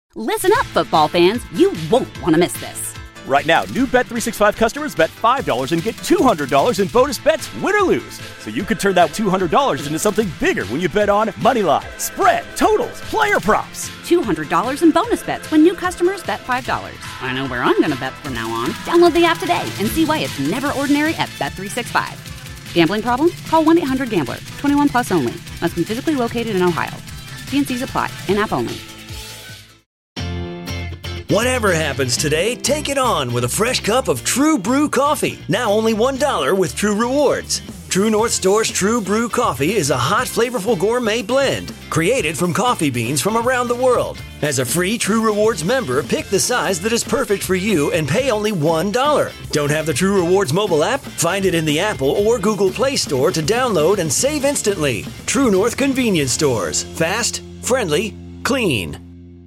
Listen up, football fans. You won't want to miss this. Right now, new Bet365 customers bet $5 and get $200 in bonus bets, win or lose. So you could turn that $200 into something bigger when you bet on moneyline, spread, totals, player props. $200 in bonus bets when new customers bet $5. I know where I'm going to bet from now on. Download the app today and see why it's never ordinary at Bet365. Gambling problem? Call 1-800-GAMBLER. 21 plus only. Must be physically located in Ohio. T&Cs apply. In-app only. Whatever happens today, take it on with a fresh cup of True Brew coffee. Now only $1 with True Rewards. True North Store's True Brew coffee is a hot, flavorful gourmet blend created from coffee beans from around the world. As a free True Rewards member, pick the size that is perfect for you and pay only $1. Don't have the True Rewards mobile app? Find it in the Apple or Google Play Store to download and save instantly. True North Convenience Stores. Fast, friendly, clean.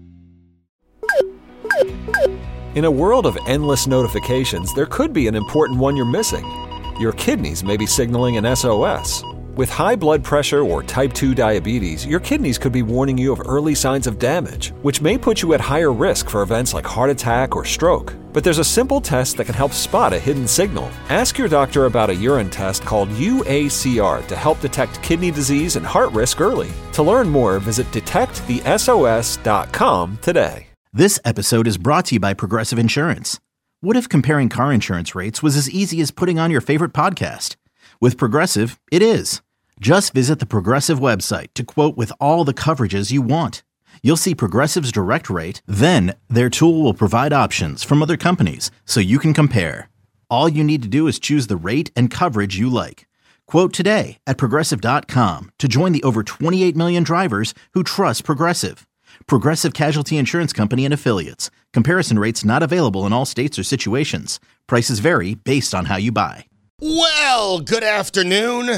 In a world of endless notifications, there could be an important one you're missing. Your kidneys may be signaling an SOS. With high blood pressure or type 2 diabetes, your kidneys could be warning you of early signs of damage, which may put you at higher risk for events like heart attack or stroke. But there's a simple test that can help spot a hidden signal. Ask your doctor about a urine test called UACR to help detect kidney disease and heart risk early. To learn more, visit detectthesos.com today. This episode is brought to you by Progressive Insurance. What if comparing car insurance rates was as easy as putting on your favorite podcast? With Progressive, it is. Just visit the Progressive website to quote with all the coverages you want. You'll see Progressive's direct rate, then their tool will provide options from other companies so you can compare. All you need to do is choose the rate and coverage you like. Quote today at Progressive.com to join the over 28 million drivers who trust Progressive. Progressive Casualty Insurance Company and Affiliates. Comparison rates not available in all states or situations. Prices vary based on how you buy. Well, good afternoon.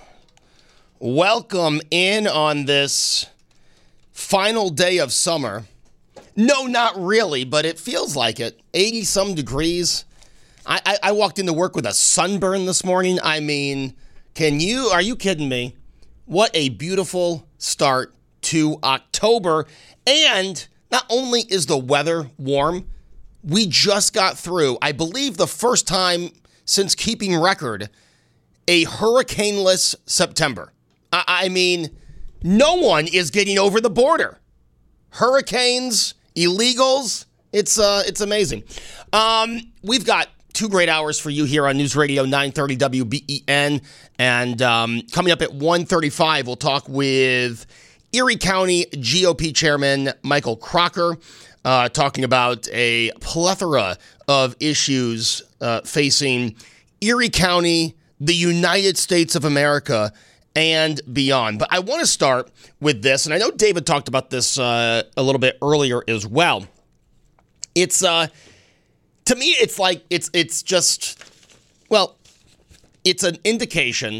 Welcome in on this final day of summer. No, not really, but it feels like it. 80-some degrees. I walked into work with a sunburn this morning. I mean, are you kidding me? What a beautiful start to October. And not only is the weather warm, we just got through, I believe the first time since keeping record, a hurricaneless September. I mean, no one is getting over the border. Hurricanes, illegals, it's amazing. We've got 2 great hours for you here on News Radio 930 WBEN. And coming up at 1:35, we'll talk with Erie County GOP Chairman Michael Crocker, talking about a plethora of issues facing Erie County, the United States of America, and beyond. But I want to start with this, and I know David talked about this a little bit earlier as well. It's to me, it's like it's just, well, it's an indication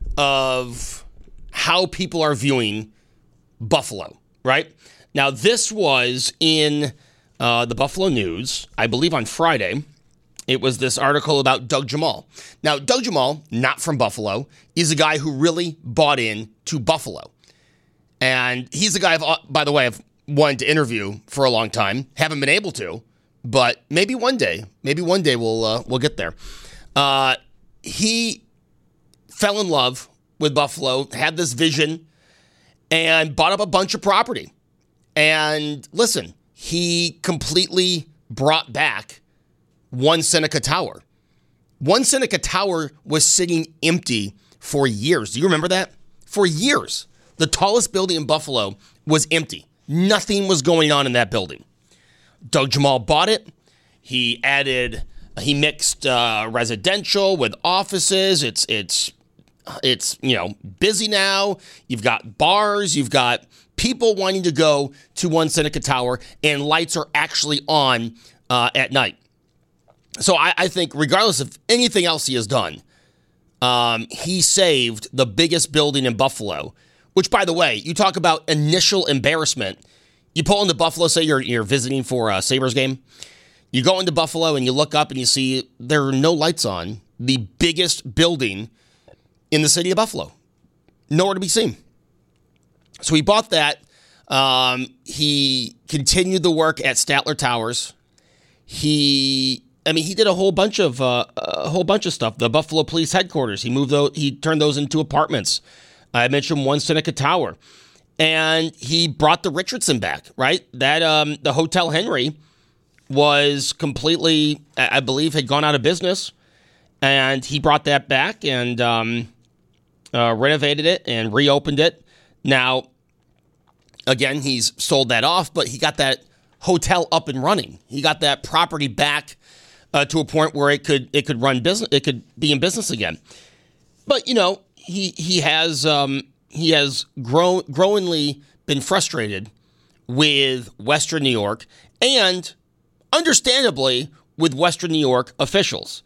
of how people are viewing Buffalo, right? Now, this was in the Buffalo News, I believe on Friday. It was this article about Doug Jamal. Now, Doug Jamal, not from Buffalo, is a guy who really bought in to Buffalo. And he's a guy, by the way, I've wanted to interview for a long time. Haven't been able to, but maybe one day we'll get there. He fell in love with Buffalo, had this vision, and bought up a bunch of property. And listen, he completely brought back One Seneca Tower. One Seneca Tower was sitting empty for years. Do you remember that? For years. The tallest building in Buffalo was empty. Nothing was going on in that building. Doug Jamal bought it. He mixed residential with offices. It's busy now. You've got bars. You've got people wanting to go to One Seneca Tower, and lights are actually on at night. So I think regardless of anything else he has done, he saved the biggest building in Buffalo, which, by the way, you talk about initial embarrassment. You pull into Buffalo, say you're visiting for a Sabres game. You go into Buffalo and you look up and you see there are no lights on the biggest building in the city of Buffalo. Nowhere to be seen. So he bought that He continued the work at Statler Towers. He did a whole bunch of stuff. The Buffalo Police Headquarters. He turned those into apartments. I mentioned One Seneca Tower, and he brought the Richardson back. Right, that the Hotel Henry was completely, I believe, had gone out of business, and he brought that back and renovated it and reopened it. Now, again, he's sold that off, but he got that hotel up and running. He got that property back to a point where it could run business. It could be in business again. But he has growingly been frustrated with Western New York and, understandably, with Western New York officials.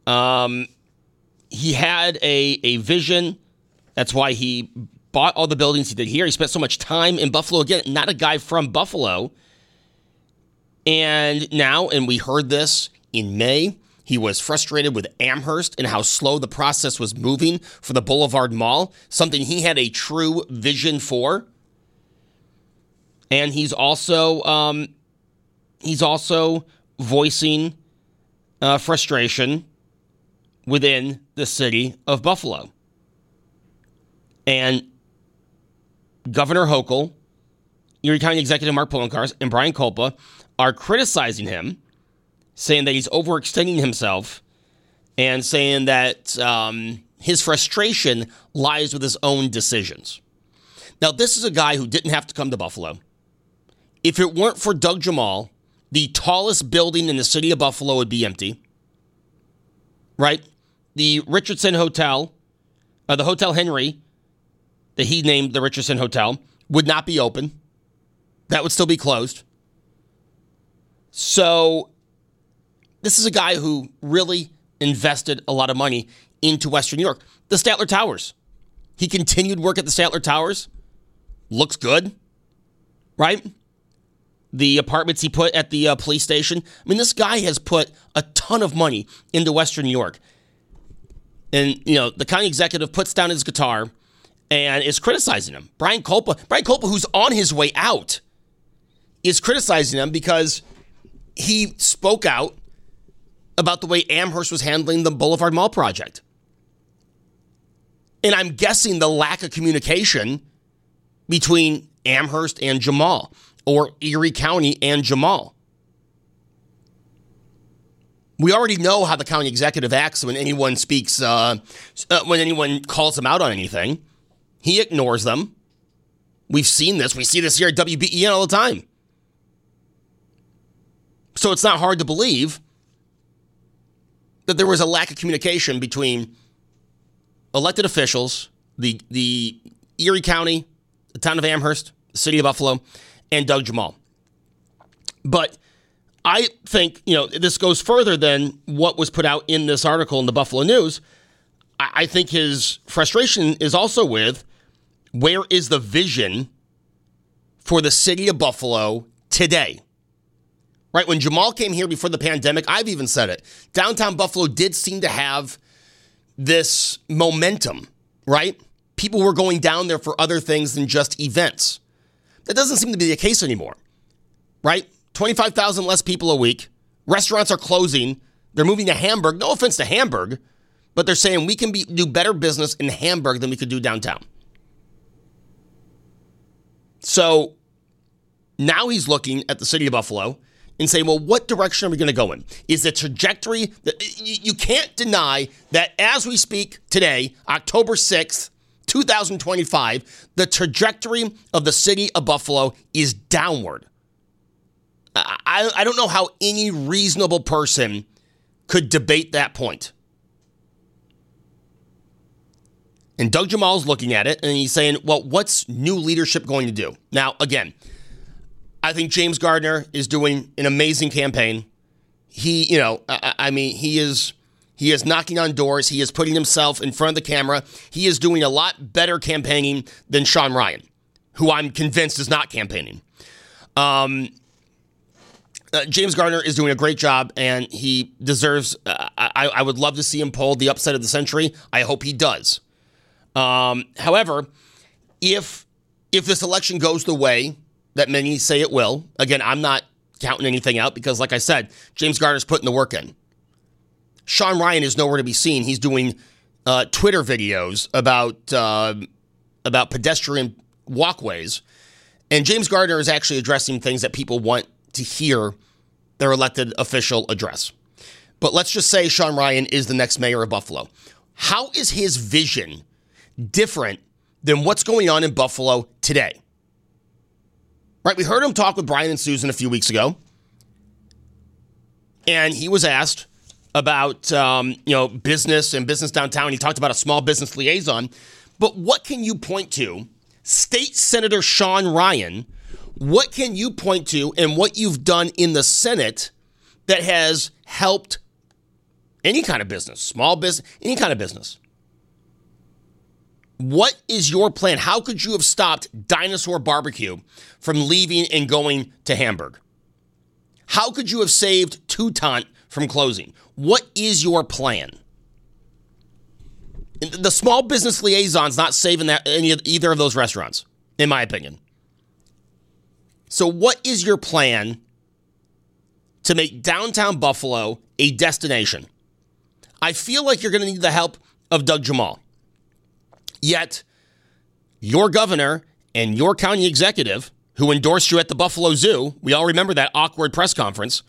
He had a vision. That's why he bought all the buildings he did here. He spent so much time in Buffalo. Again, not a guy from Buffalo. And now, and we heard this in May, he was frustrated with Amherst and how slow the process was moving for the Boulevard Mall, something he had a true vision for. And he's also voicing frustration within the city of Buffalo. And Governor Hochul, Erie County Executive Mark Poloncarz, and Brian Kulpa are criticizing him, saying that he's overextending himself and saying that his frustration lies with his own decisions. Now, this is a guy who didn't have to come to Buffalo. If it weren't for Doug Jamal, the tallest building in the city of Buffalo would be empty. Right? The Richardson Hotel, the Hotel Henry, that he named the Richardson Hotel, would not be open. That would still be closed. So, this is a guy who really invested a lot of money into Western New York. The Statler Towers. He continued work at the Statler Towers. Looks good. Right? The apartments he put at the police station. I mean, this guy has put a ton of money into Western New York. And, the county executive puts down his guitar and is criticizing him. Brian Kulpa, who's on his way out, is criticizing him because he spoke out about the way Amherst was handling the Boulevard Mall project. And I'm guessing the lack of communication between Amherst and Jamal, or Erie County and Jamal. We already know how the county executive acts when anyone speaks, when anyone calls him out on anything. He ignores them. We've seen this. We see this here at WBEN all the time. So it's not hard to believe that there was a lack of communication between elected officials, the Erie County, the town of Amherst, the city of Buffalo, and Doug Jamal. But I think, this goes further than what was put out in this article in the Buffalo News. I think his frustration is also with where is the vision for the city of Buffalo today? Right, when Jamal came here before the pandemic, I've even said it, downtown Buffalo did seem to have this momentum, right? People were going down there for other things than just events. That doesn't seem to be the case anymore, right? 25,000 less people a week. Restaurants are closing. They're moving to Hamburg. No offense to Hamburg, but they're saying we can do better business in Hamburg than we could do downtown. So now he's looking at the city of Buffalo and saying, well, what direction are we going to go in? Is the trajectory, you can't deny that as we speak today, October 6th, 2025, the trajectory of the city of Buffalo is downward. I don't know how any reasonable person could debate that point. And Doug Jamal's looking at it and he's saying, well, what's new leadership going to do? Now, again, I think James Gardner is doing an amazing campaign. He is knocking on doors. He is putting himself in front of the camera. He is doing a lot better campaigning than Sean Ryan, who I'm convinced is not campaigning. James Gardner is doing a great job, and he deserves, I would love to see him polled the upset of the century. I hope he does. However, if this election goes the way that many say it will. Again, I'm not counting anything out because, like I said, James Garner's putting the work in. Sean Ryan is nowhere to be seen. He's doing Twitter videos about pedestrian walkways. And James Gardner is actually addressing things that people want to hear their elected official address. But let's just say Sean Ryan is the next mayor of Buffalo. How is his vision different than what's going on in Buffalo today? Right, we heard him talk with Brian and Susan a few weeks ago. And he was asked about business and business downtown. He talked about a small business liaison. But what can you point to? State Senator Sean Ryan, what can you point to and what you've done in the Senate that has helped any kind of business, small business, any kind of business? What is your plan? How could you have stopped Dinosaur Barbecue from leaving and going to Hamburg? How could you have saved Toutant from closing? What is your plan? The small business liaison's not saving either of those restaurants, in my opinion. So what is your plan to make downtown Buffalo a destination? I feel like you're going to need the help of Doug Jamal. Yet, your governor and your county executive, who endorsed you at the Buffalo Zoo, we all remember that awkward press conference,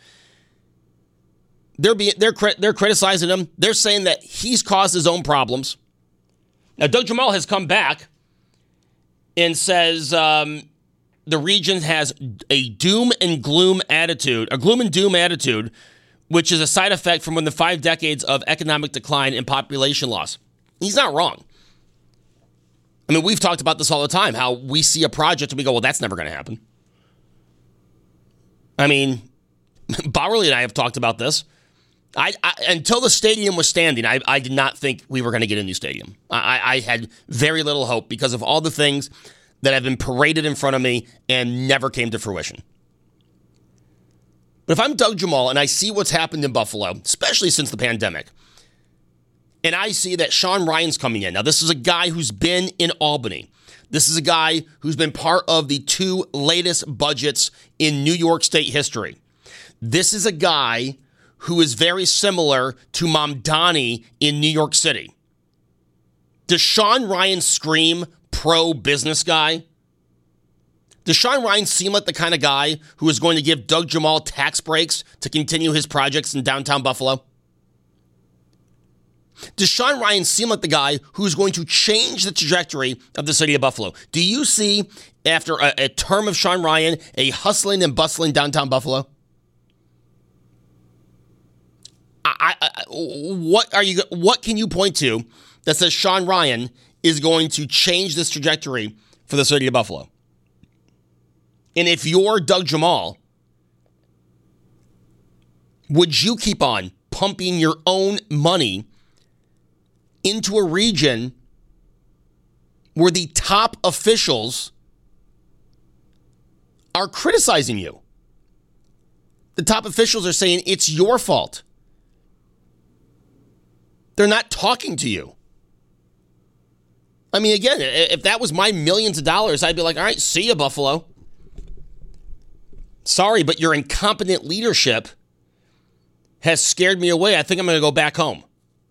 they're criticizing him. They're saying that he's caused his own problems. Now, Doug Jamal has come back and says the region has a doom and gloom attitude, which is a side effect from one of the 5 decades of economic decline and population loss. He's not wrong. I mean, we've talked about this all the time, how we see a project and we go, well, that's never going to happen. I mean, Bowerly and I have talked about this. Until the stadium was standing, I did not think we were going to get a new stadium. I had very little hope because of all the things that have been paraded in front of me and never came to fruition. But if I'm Doug Jamal and I see what's happened in Buffalo, especially since the pandemic, and I see that Sean Ryan's coming in. Now, this is a guy who's been in Albany. This is a guy who's been part of the 2 latest budgets in New York State history. This is a guy who is very similar to Mamdani in New York City. Does Sean Ryan scream pro-business guy? Does Sean Ryan seem like the kind of guy who is going to give Doug Jamal tax breaks to continue his projects in downtown Buffalo? Does Sean Ryan seem like the guy who's going to change the trajectory of the city of Buffalo? Do you see, after a term of Sean Ryan, a hustling and bustling downtown Buffalo? What can you point to that says Sean Ryan is going to change this trajectory for the city of Buffalo? And if you're Doug Jamal, would you keep on pumping your own money into a region where the top officials are criticizing you? The top officials are saying it's your fault. They're not talking to you. I mean, again, if that was my millions of dollars, I'd be like, all right, see ya, Buffalo. Sorry, but your incompetent leadership has scared me away. I think I'm going to go back home.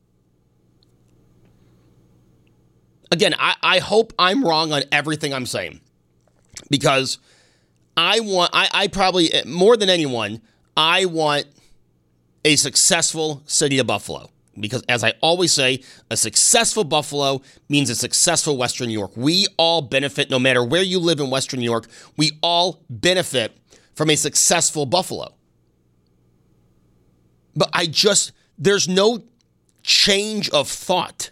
Again, I hope I'm wrong on everything I'm saying, because I probably, more than anyone, I want a successful city of Buffalo. Because as I always say, a successful Buffalo means a successful Western New York. We all benefit, no matter where you live in Western New York, we all benefit from a successful Buffalo. But there's no change of thought.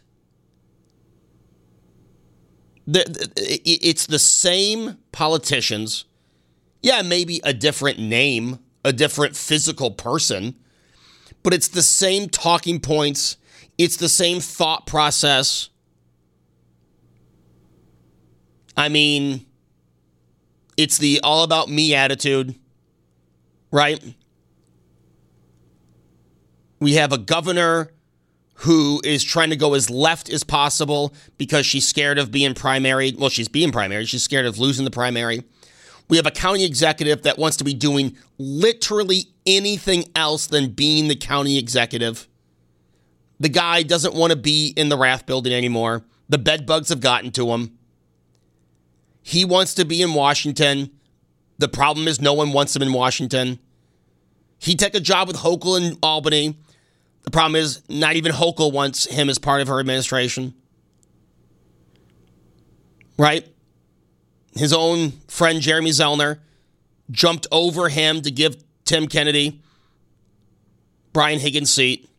It's the same politicians. Yeah, maybe a different name, a different physical person, but it's the same talking points. It's the same thought process. I mean, it's the all about me attitude, right? We have a governor who is trying to go as left as possible because she's scared of being primaried. Well, she's being primaried. She's scared of losing the primary. We have a county executive that wants to be doing literally anything else than being the county executive. The guy doesn't want to be in the Rath building anymore. The bed bugs have gotten to him. He wants to be in Washington. The problem is no one wants him in Washington. He took a job with Hochul in Albany. The problem is not even Hochul wants him as part of her administration. Right? His own friend Jeremy Zellner jumped over him to give Tim Kennedy Brian Higgins' seat.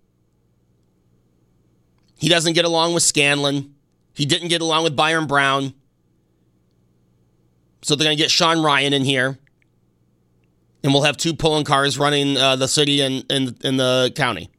He doesn't get along with Scanlon. He didn't get along with Byron Brown. So they're going to get Sean Ryan in here. And we'll have two pulling cars running the city and the county.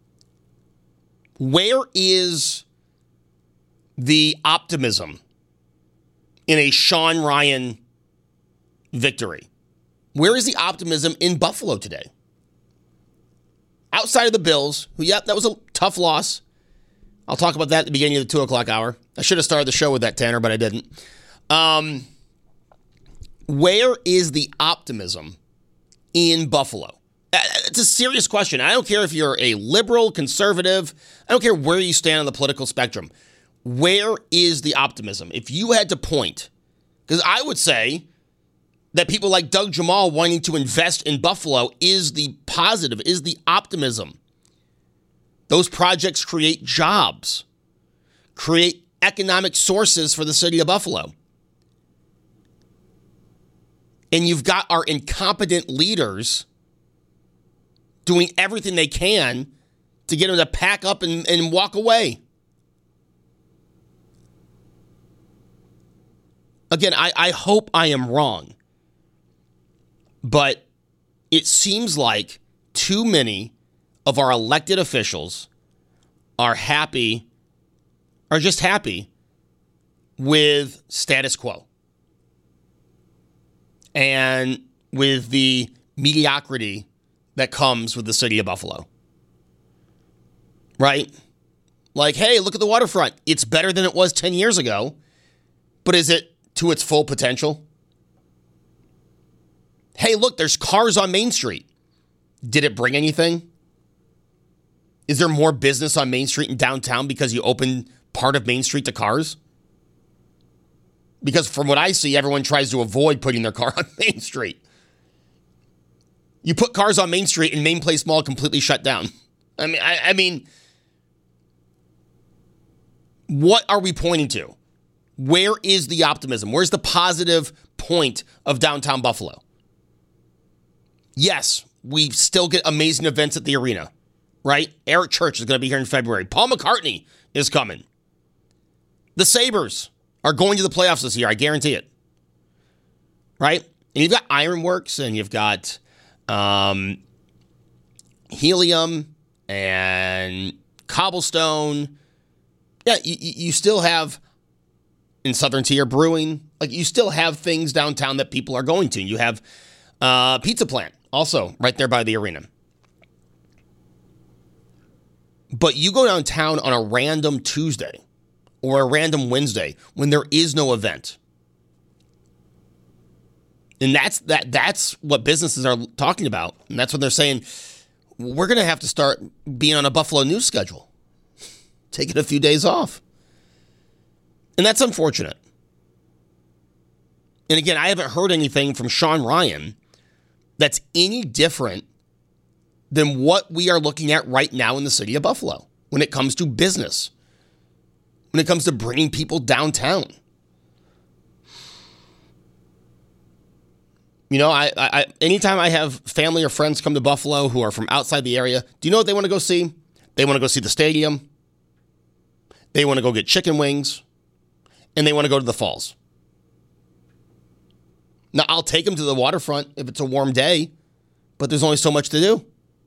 Where is the optimism in a Sean Ryan victory? Where is the optimism in Buffalo today? Outside of the Bills, who, that was a tough loss. I'll talk about that at the beginning of the 2 o'clock hour. I should have started the show with that, Tanner, but I didn't. Where is the optimism in Buffalo? It's a serious question. I don't care if you're a liberal, conservative. I don't care where you stand on the political spectrum. Where is the optimism? If you had to point, because I would say that people like Doug Jamal wanting to invest in Buffalo is the positive, is the optimism. Those projects create jobs, create economic sources for the city of Buffalo. And you've got our incompetent leaders doing everything they can to get them to pack up and walk away. Again, I hope I am wrong, but it seems like too many of our elected officials are just happy with status quo and with the mediocrity that comes with the city of Buffalo. Right? Like, hey, look at the waterfront. It's better than it was 10 years ago, but is it to its full potential? Hey, look, there's cars on Main Street. Did it bring anything? Is there more business on Main Street in downtown because you opened part of Main Street to cars? Because from what I see, everyone tries to avoid putting their car on Main Street. You put cars on Main Street and Main Place Mall completely shut down. I mean, what are we pointing to? Where is the optimism? Where's the positive point of downtown Buffalo? Yes, we still get amazing events at the arena, right? Eric Church is going to be here in February. Paul McCartney is coming. The Sabres are going to the playoffs this year. I guarantee it. Right? And you've got Ironworks and you've got Helium and Cobblestone. Yeah, you still have in Southern Tier Brewing. Like, you still have things downtown that people are going to. You have Pizza Plant also right there by the arena. But you go downtown on a random Tuesday or a random Wednesday when there is no event. And that's what businesses are talking about. And that's what they're saying. We're going to have to start being on a Buffalo news schedule, taking a few days off. And that's unfortunate. And again, I haven't heard anything from Sean Ryan that's any different than what we are looking at right now in the city of Buffalo when it comes to business, when it comes to bringing people downtown. You know, I anytime I have family or friends come to Buffalo who are from outside the area, do you know what they want to go see? They want to go see the stadium. They want to go get chicken wings. And they want to go to the falls. Now, I'll take them to the waterfront if it's a warm day, but there's only so much to do.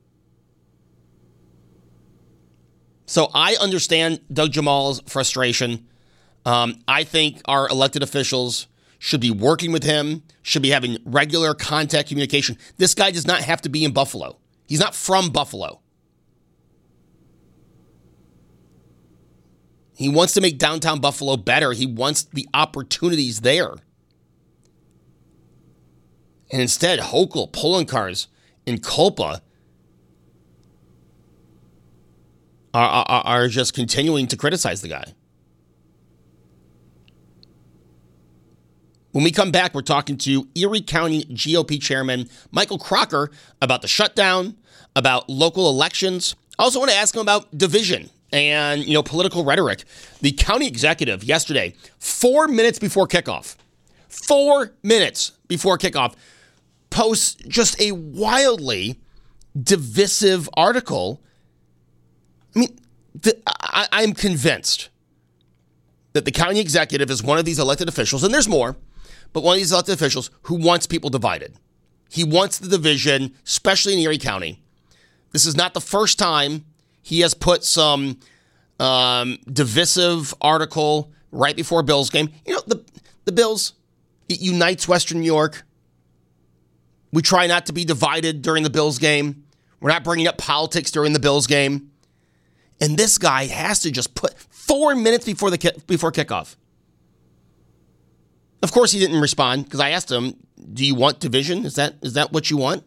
So I understand Doug Jamal's frustration. I think our elected officials should be working with him, should be having regular contact communication. This guy does not have to be in Buffalo. He's not from Buffalo. He wants to make downtown Buffalo better. He wants the opportunities there. And instead, Hochul, Poloncarz, and Kulpa are just continuing to criticize the guy. When we come back, we're talking to Erie County GOP Chairman Michael Crocker about the shutdown, about local elections. I also want to ask him about division and, political rhetoric. The county executive yesterday, 4 minutes before kickoff, posts just a wildly divisive article. I mean, I'm convinced that the county executive is one of these elected officials, and there's more, but one of these elected officials who wants people divided. He wants the division, especially in Erie County. This is not the first time he has put some divisive article right before Bills game. The Bills, it unites Western New York. We try not to be divided during the Bills game. We're not bringing up politics during the Bills game. And this guy has to just put 4 minutes before kickoff. Of course, he didn't respond because I asked him, "Do you want division? Is that what you want?"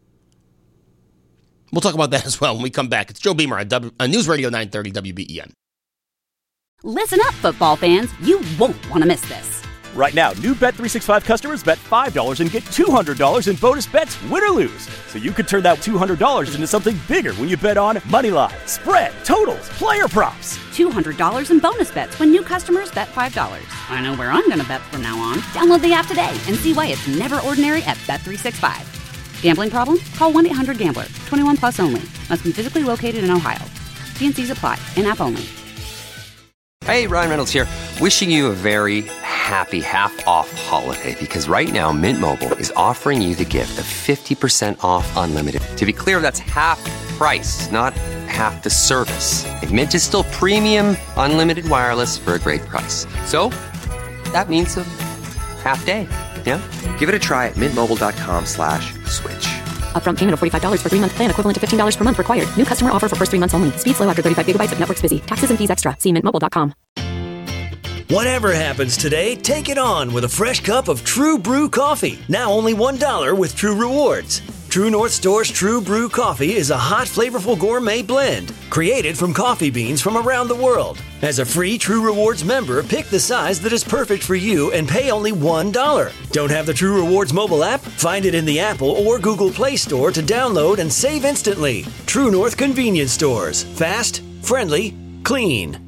We'll talk about that as well when we come back. It's Joe Beamer on News Radio 930 WBEN. Listen up, football fans. You won't want to miss this. Right now, new Bet365 customers bet $5 and get $200 in bonus bets, win or lose. So you could turn that $200 into something bigger when you bet on moneyline, spread, totals, player props. $200 in bonus bets when new customers bet $5. I know where I'm going to bet from now on. Download the app today and see why it's never ordinary at Bet365. Gambling problem? Call 1-800-GAMBLER. 21 plus only. Must be physically located in Ohio. T&Cs apply. In-app only. Hey, Ryan Reynolds here. Wishing you a very happy half-off holiday because right now Mint Mobile is offering you the gift of 50% off unlimited. To be clear, that's half price, not half the service. And Mint is still premium unlimited wireless for a great price. So that means a half day. Yeah? Give it a try at mintmobile.com/switch. Upfront payment of $45 for 3-month plan, equivalent to $15 per month required. New customer offer for first 3 months only. Speed slow after 35 gigabytes if network's busy. Taxes and fees extra. See mintmobile.com. Whatever happens today, take it on with a fresh cup of True Brew coffee. Now only $1 with True Rewards. True North Store's True Brew coffee is a hot, flavorful gourmet blend created from coffee beans from around the world. As a free True Rewards member, pick the size that is perfect for you and pay only $1. Don't have the True Rewards mobile app? Find it in the Apple or Google Play Store to download and save instantly. True North Convenience Stores. Fast, friendly, clean.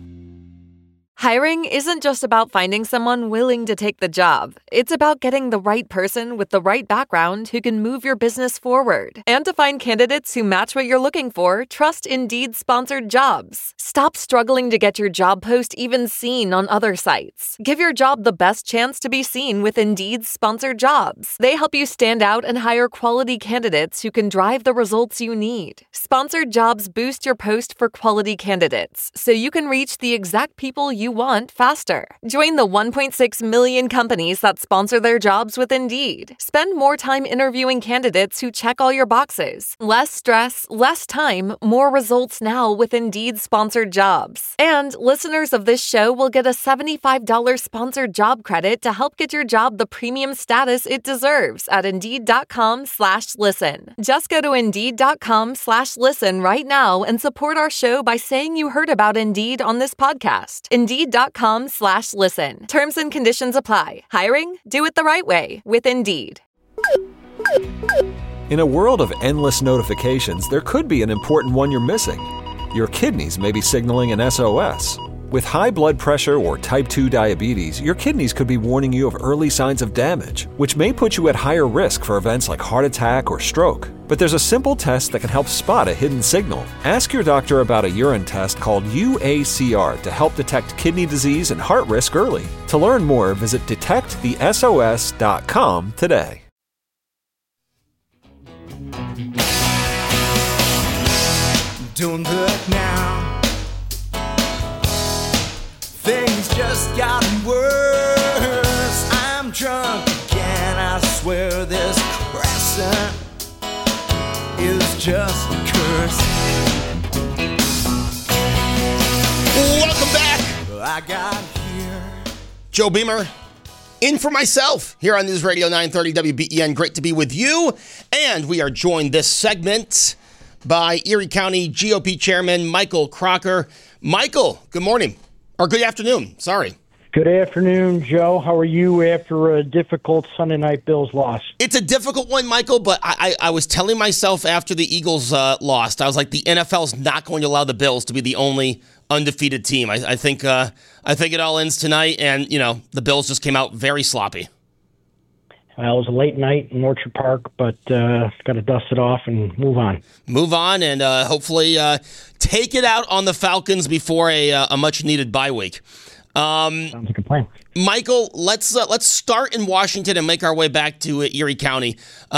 Hiring isn't just about finding someone willing to take the job. It's about getting the right person with the right background who can move your business forward. And to find candidates who match what you're looking for, trust Indeed-sponsored jobs. Stop struggling to get your job post even seen on other sites. Give your job the best chance to be seen with Indeed-sponsored jobs. They help you stand out and hire quality candidates who can drive the results you need. Sponsored jobs boost your post for quality candidates, so you can reach the exact people you want faster. Join the 1.6 million companies that sponsor their jobs with Indeed. Spend more time interviewing candidates who check all your boxes. Less stress, less time, more results now with Indeed-sponsored jobs. And listeners of this show will get a $75 sponsored job credit to help get your job the premium status it deserves at Indeed.com/listen. Just go to Indeed.com/listen right now and support our show by saying you heard about Indeed on this podcast. Indeed.com/listen. Terms and conditions apply. Hiring? Do it the right way with Indeed. In a world of endless notifications, there could be an important one you're missing. Your kidneys may be signaling an SOS. With high blood pressure or type 2 diabetes, your kidneys could be warning you of early signs of damage, which may put you at higher risk for events like heart attack or stroke. But there's a simple test that can help spot a hidden signal. Ask your doctor about a urine test called UACR to help detect kidney disease and heart risk early. To learn more, visit detectthesos.com today. Don't look now. Things just got worse. I'm drunk again. I swear this crescent is just a curse. Welcome back. I got here. Joe Beamer, In for myself here on News Radio 930 WBEN. Great to be with you. And we are joined this segment by Erie County GOP Chairman Michael Crocker. Michael, good morning. Or good afternoon. Sorry. Good afternoon, Joe. How are you after a difficult Sunday night Bills loss? It's a difficult one, Michael, but I was telling myself after the Eagles lost, I was like, the NFL's not going to allow the Bills to be the only undefeated team. I think it all ends tonight, and the Bills just came out very sloppy. Well, it was a late night in Orchard Park, but got to dust it off and move on. Move on, and hopefully take it out on the Falcons before a much-needed bye week. Sounds like a plan. Michael, let's start in Washington and make our way back to Erie County.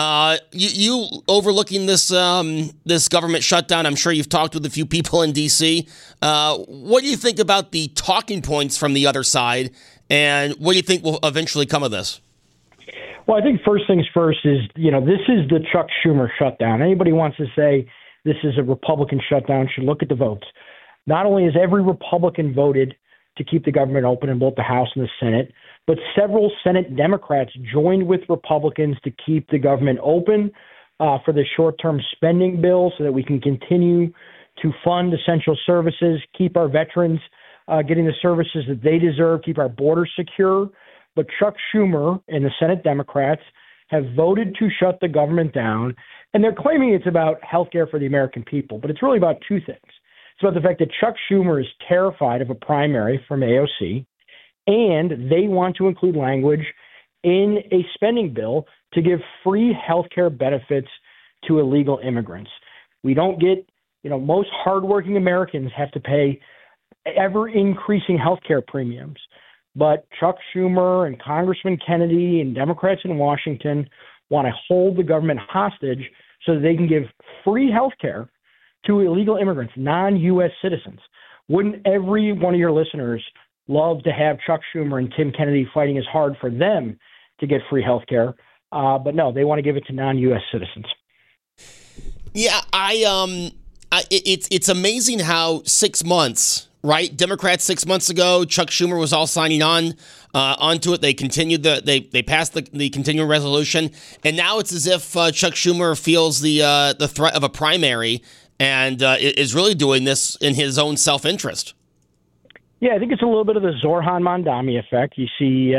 You overlooking this government shutdown. I'm sure you've talked with a few people in D.C. What do you think about the talking points from the other side, and what do you think will eventually come of this? Well, I think first things first is, this is the Chuck Schumer shutdown. Anybody who wants to say this is a Republican shutdown should look at the votes. Not only has every Republican voted to keep the government open in both the House and the Senate, but several Senate Democrats joined with Republicans to keep the government open for the short-term spending bill so that we can continue to fund essential services, keep our veterans getting the services that they deserve, keep our borders secure. But Chuck Schumer and the Senate Democrats have voted to shut the government down, and they're claiming it's about health care for the American people, but it's really about two things. It's about the fact that Chuck Schumer is terrified of a primary from AOC, and they want to include language in a spending bill to give free health care benefits to illegal immigrants. We don't get, most hardworking Americans have to pay ever-increasing health care premiums. But Chuck Schumer and Congressman Kennedy and Democrats in Washington want to hold the government hostage so that they can give free health care to illegal immigrants, non-U.S. citizens. Wouldn't every one of your listeners love to have Chuck Schumer and Tim Kennedy fighting as hard for them to get free health care? But no, they want to give it to non-U.S. citizens. Yeah, it's amazing how 6 months, right? Democrats 6 months ago, Chuck Schumer was all signing onto it. They continued they passed the continuing resolution, and now it's as if Chuck Schumer feels the threat of a primary and is really doing this in his own self-interest. Yeah, I think it's a little bit of the Zoran Mondami effect. You see,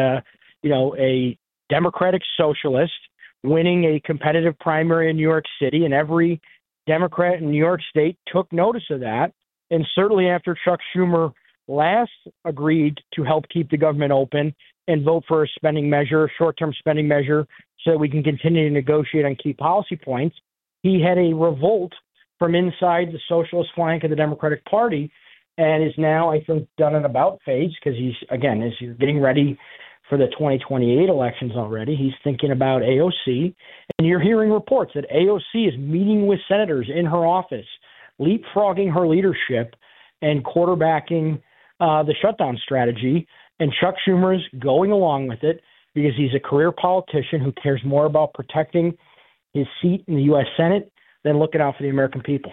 a Democratic socialist winning a competitive primary in New York City, and every Democrat in New York State took notice of that. And certainly after Chuck Schumer last agreed to help keep the government open and vote for a spending measure, short-term spending measure, so that we can continue to negotiate on key policy points, he had a revolt from inside the socialist flank of the Democratic Party and is now, I think, done an about phase because he's getting ready for the 2028 elections already. He's thinking about AOC. And you're hearing reports that AOC is meeting with senators in her office, leapfrogging her leadership and quarterbacking the shutdown strategy. And Chuck Schumer is going along with it because he's a career politician who cares more about protecting his seat in the U.S. Senate than looking out for the American people.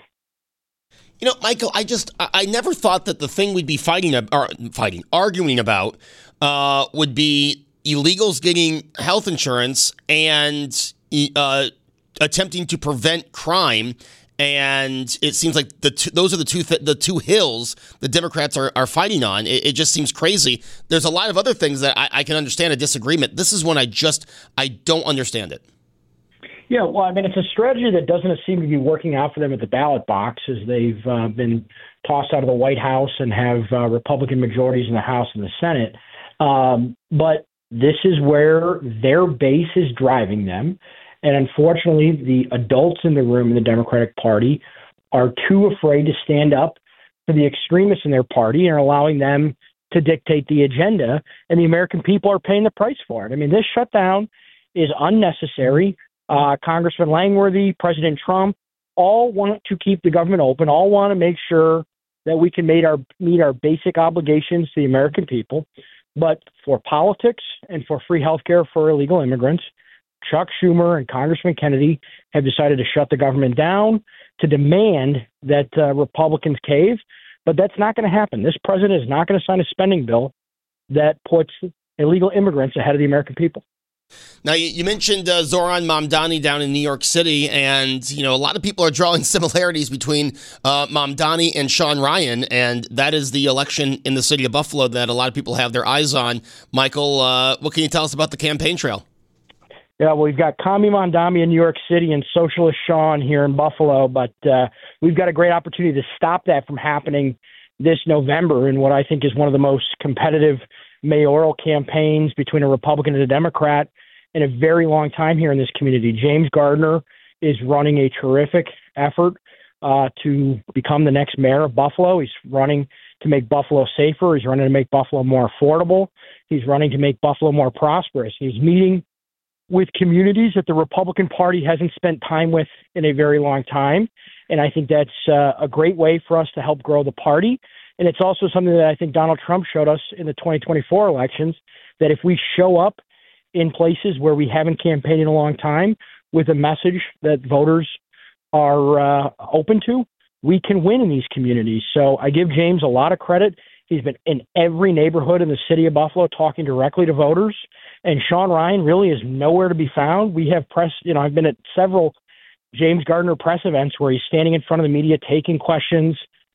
Michael, I never thought that the thing we'd be arguing about would be illegals getting health insurance and attempting to prevent crime. And it seems like those are the two hills the Democrats are fighting on. It just seems crazy. There's a lot of other things that I can understand a disagreement. This is one I don't understand it. Yeah, well, I mean, it's a strategy that doesn't seem to be working out for them at the ballot box as they've been tossed out of the White House and have Republican majorities in the House and the Senate. But this is where their base is driving them. And unfortunately, the adults in the room in the Democratic Party are too afraid to stand up for the extremists in their party and are allowing them to dictate the agenda. And the American people are paying the price for it. I mean, this shutdown is unnecessary. Congressman Langworthy, President Trump, all want to keep the government open, all want to make sure that we can meet our basic obligations to the American people. But for politics and for free health care for illegal immigrants, Chuck Schumer and Congressman Kennedy have decided to shut the government down, to demand that Republicans cave. But that's not going to happen. This president is not going to sign a spending bill that puts illegal immigrants ahead of the American people. Now, you mentioned Zoran Mamdani down in New York City, and, a lot of people are drawing similarities between Mamdani and Sean Ryan, and that is the election in the city of Buffalo that a lot of people have their eyes on. Michael, what can you tell us about the campaign trail? Yeah, well, we've got Kami Mamdani in New York City and Socialist Sean here in Buffalo, but we've got a great opportunity to stop that from happening this November in what I think is one of the most competitive mayoral campaigns between a Republican and a Democrat in a very long time here in this community. James Gardner is running a terrific effort to become the next mayor of Buffalo. He's running to make Buffalo safer. He's running to make Buffalo more affordable. He's running to make Buffalo more prosperous. He's meeting with communities that the Republican Party hasn't spent time with in a very long time. And I think that's a great way for us to help grow the party. And it's also something that I think Donald Trump showed us in the 2024 elections, that if we show up in places where we haven't campaigned in a long time with a message that voters are open to, we can win in these communities. So I give James a lot of credit. He's been in every neighborhood in the city of Buffalo talking directly to voters. And Sean Ryan really is nowhere to be found. We have press, I've been at several James Gardner press events where he's standing in front of the media taking questions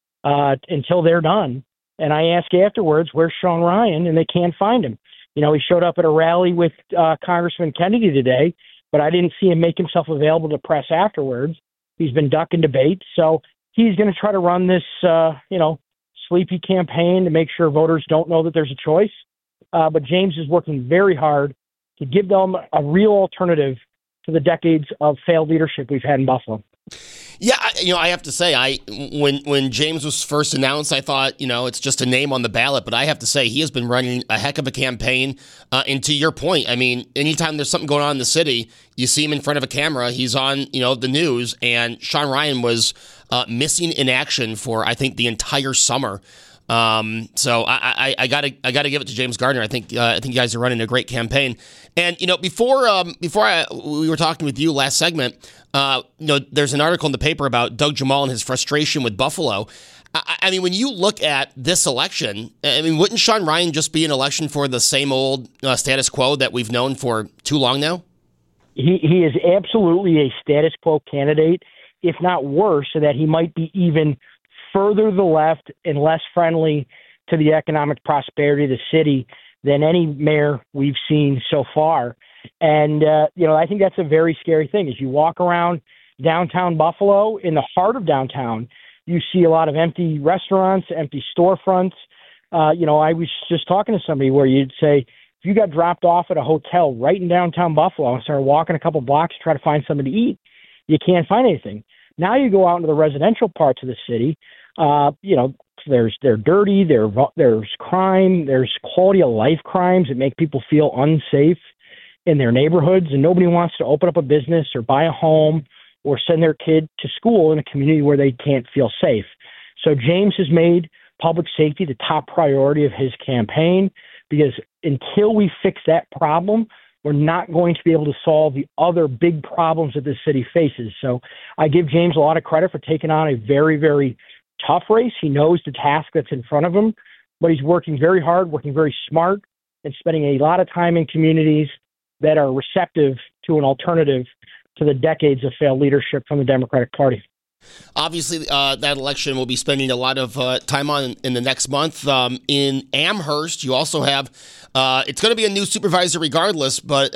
until they're done. And I ask afterwards, where's Sean Ryan? And they can't find him. He showed up at a rally with Congressman Kennedy today, but I didn't see him make himself available to press afterwards. He's been ducking debate. So he's going to try to run this, sleepy campaign to make sure voters don't know that there's a choice. But James is working very hard to give them a real alternative to the decades of failed leadership we've had in Buffalo. Yeah, I have to say, when James was first announced, I thought, it's just a name on the ballot. But I have to say, he has been running a heck of a campaign. And to your point, I mean, anytime there's something going on in the city, you see him in front of a camera. He's on, the news. And Sean Ryan was missing in action for, I think, the entire summer. So I gotta give it to James Gardner. I think you guys are running a great campaign. And before we were talking with you last segment, there's an article in the paper about Doug Jamal and his frustration with Buffalo. I mean, when you look at this election, I mean, wouldn't Sean Ryan just be an election for the same old status quo that we've known for too long now? He is absolutely a status quo candidate, if not worse, so that he might be even further to the left and less friendly to the economic prosperity of the city than any mayor we've seen so far. And, I think that's a very scary thing. As you walk around downtown Buffalo, in the heart of downtown, you see a lot of empty restaurants, empty storefronts. I was just talking to somebody where you'd say, if you got dropped off at a hotel right in downtown Buffalo and started walking a couple blocks to try to find something to eat, you can't find anything. Now you go out into the residential parts of the city, they're dirty, there's crime, there's quality of life crimes that make people feel unsafe in their neighborhoods, and nobody wants to open up a business or buy a home or send their kid to school in a community where they can't feel safe. So James has made public safety the top priority of his campaign, because until we fix that problem, we're not going to be able to solve the other big problems that this city faces. So I give James a lot of credit for taking on a very, very tough race. He knows the task that's in front of him, but he's working very hard, working very smart, and spending a lot of time in communities that are receptive to an alternative to the decades of failed leadership from the Democratic Party. Obviously, that election we'll be spending a lot of time on in the next month. In Amherst, you also have, it's going to be a new supervisor regardless, but,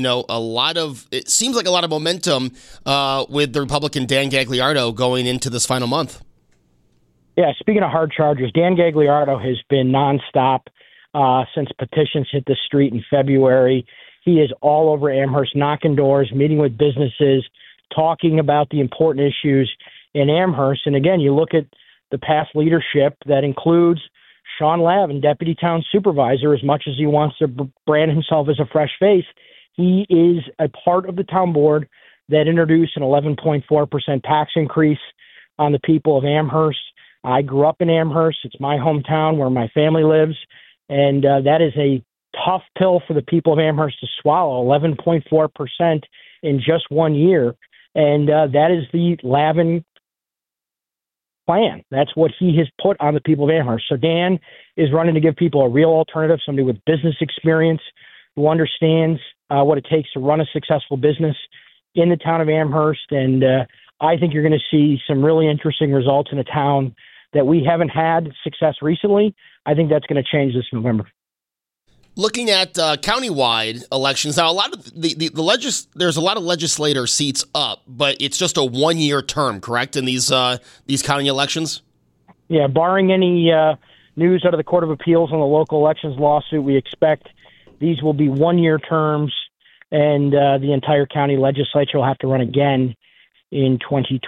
it seems like a lot of momentum with the Republican Dan Gagliardo going into this final month. Yeah, speaking of hard chargers, Dan Gagliardo has been nonstop since petitions hit the street in February. He is all over Amherst, knocking doors, meeting with businesses, talking about the important issues in Amherst. And again, you look at the past leadership that includes Sean Lavin, deputy town supervisor. As much as he wants to brand himself as a fresh face, he is a part of the town board that introduced an 11.4% tax increase on the people of Amherst. I grew up in Amherst. It's my hometown where my family lives. And that is a tough pill for the people of Amherst to swallow, 11.4% in just 1 year. And that is the Lavin plan. That's what he has put on the people of Amherst. So Dan is running to give people a real alternative, somebody with business experience who understands what it takes to run a successful business in the town of Amherst. And I think you're going to see some really interesting results in a town that we haven't had success recently. I think that's going to change this November. Looking at countywide elections now, a lot of there's a lot of legislator seats up, but it's just a 1-year term, correct? In these county elections. Yeah, barring any news out of the Court of Appeals on the local elections lawsuit, we expect these will be 1-year terms, and the entire county legislature will have to run again in